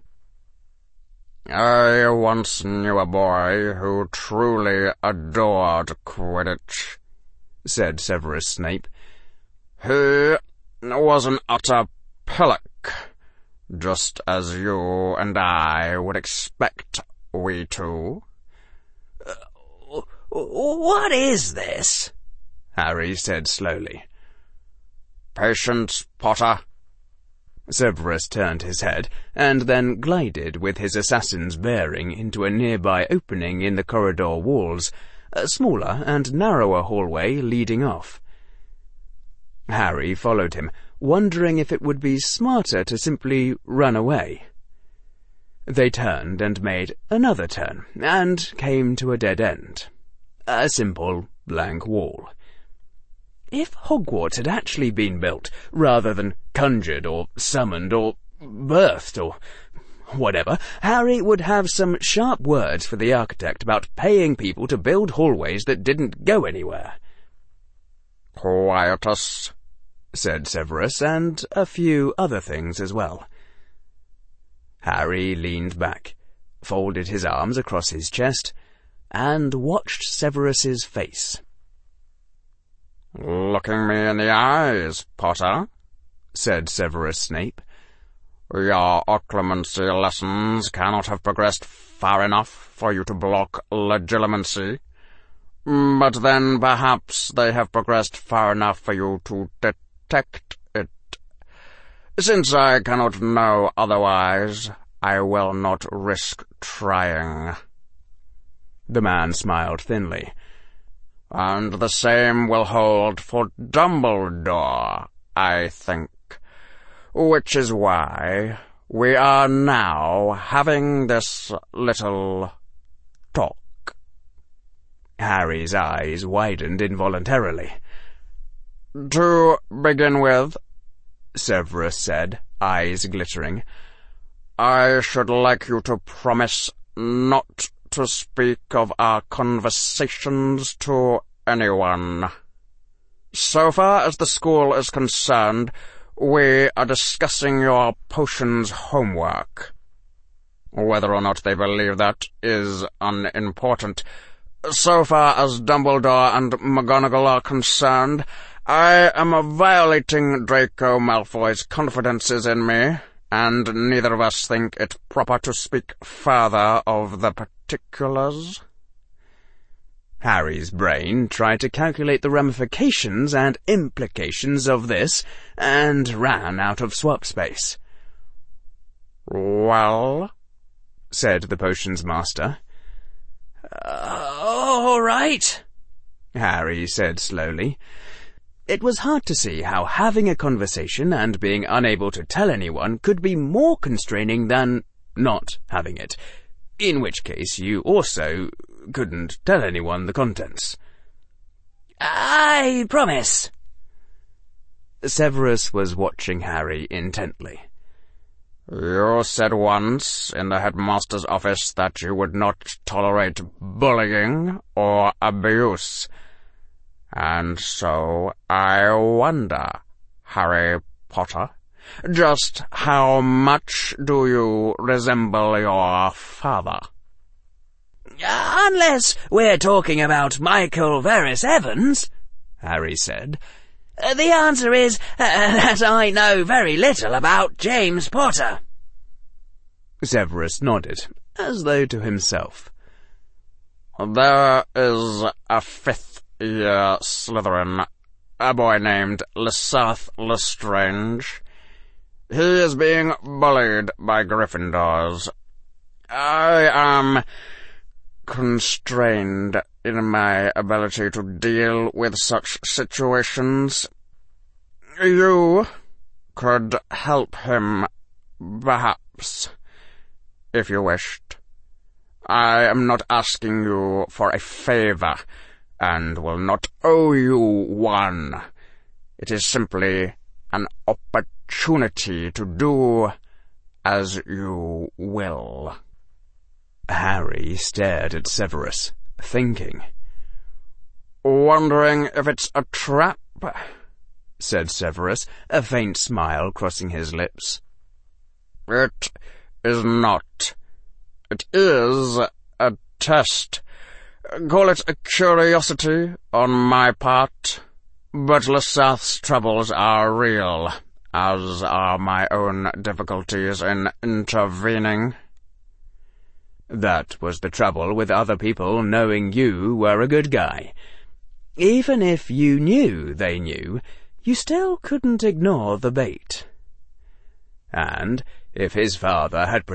I once knew a boy who truly adored Quidditch, said Severus Snape. He was an utter pillock, just as you and I would expect we to. Uh, what is this? Harry said slowly. Patience, Potter. Severus turned his head, and then glided with his assassin's bearing into a nearby opening in the corridor walls, a smaller and narrower hallway leading off. Harry followed him, wondering if it would be smarter to simply run away. They turned and made another turn, and came to a dead end. A simple, blank wall. If Hogwarts had actually been built, rather than conjured or summoned or birthed or whatever, Harry would have some sharp words for the architect about paying people to build hallways that didn't go anywhere. Quietus, said Severus, and a few other things as well. Harry leaned back, folded his arms across his chest, and watched Severus's face. Looking me in the eyes, Potter, said Severus Snape. Your occlumency lessons cannot have progressed far enough for you to block legilimency, but then perhaps they have progressed far enough for you to detect it. Since I cannot know otherwise, I will not risk trying. The man smiled thinly. And the same will hold for Dumbledore, I think, which is why we are now having this little talk. Harry's eyes widened involuntarily. To begin with, Severus said, eyes glittering, I should like you to promise not to speak of our conversations to anyone. So far as the school is concerned, we are discussing your potions homework. Whether or not they believe that is unimportant. So far as Dumbledore and McGonagall are concerned, I am violating Draco Malfoy's confidences in me, and neither of us think it proper to speak further of the particulars. Harry's brain tried to calculate the ramifications and implications of this, and ran out of swap space. Well, said the Potions Master. Uh, all right, Harry said slowly. It was hard to see how having a conversation and being unable to tell anyone could be more constraining than not having it, in which case you also couldn't tell anyone the contents. I promise. Severus was watching Harry intently. You said once in the headmaster's office that you would not tolerate bullying or abuse. And so I wonder, Harry Potter, just how much do you resemble your father? Unless we're talking about Michael Verus Evans, Harry said, the answer is uh, that I know very little about James Potter. Severus nodded, as though to himself. There is a fifth-year Slytherin, a boy named Lysarth Lestrange. He is being bullied by Gryffindors. I am constrained in my ability to deal with such situations. You could help him, perhaps, if you wished. I am not asking you for a favour, and will not owe you one. It is simply an opportunity to do as you will. Harry stared at Severus, thinking. Wondering if it's a trap? Said Severus, a faint smile crossing his lips. It is not. It is a test. Call it a curiosity on my part. But Lysarth's troubles are real, as are my own difficulties in intervening. That was the trouble with other people knowing you were a good guy. Even if you knew they knew, you still couldn't ignore the bait. And if his father had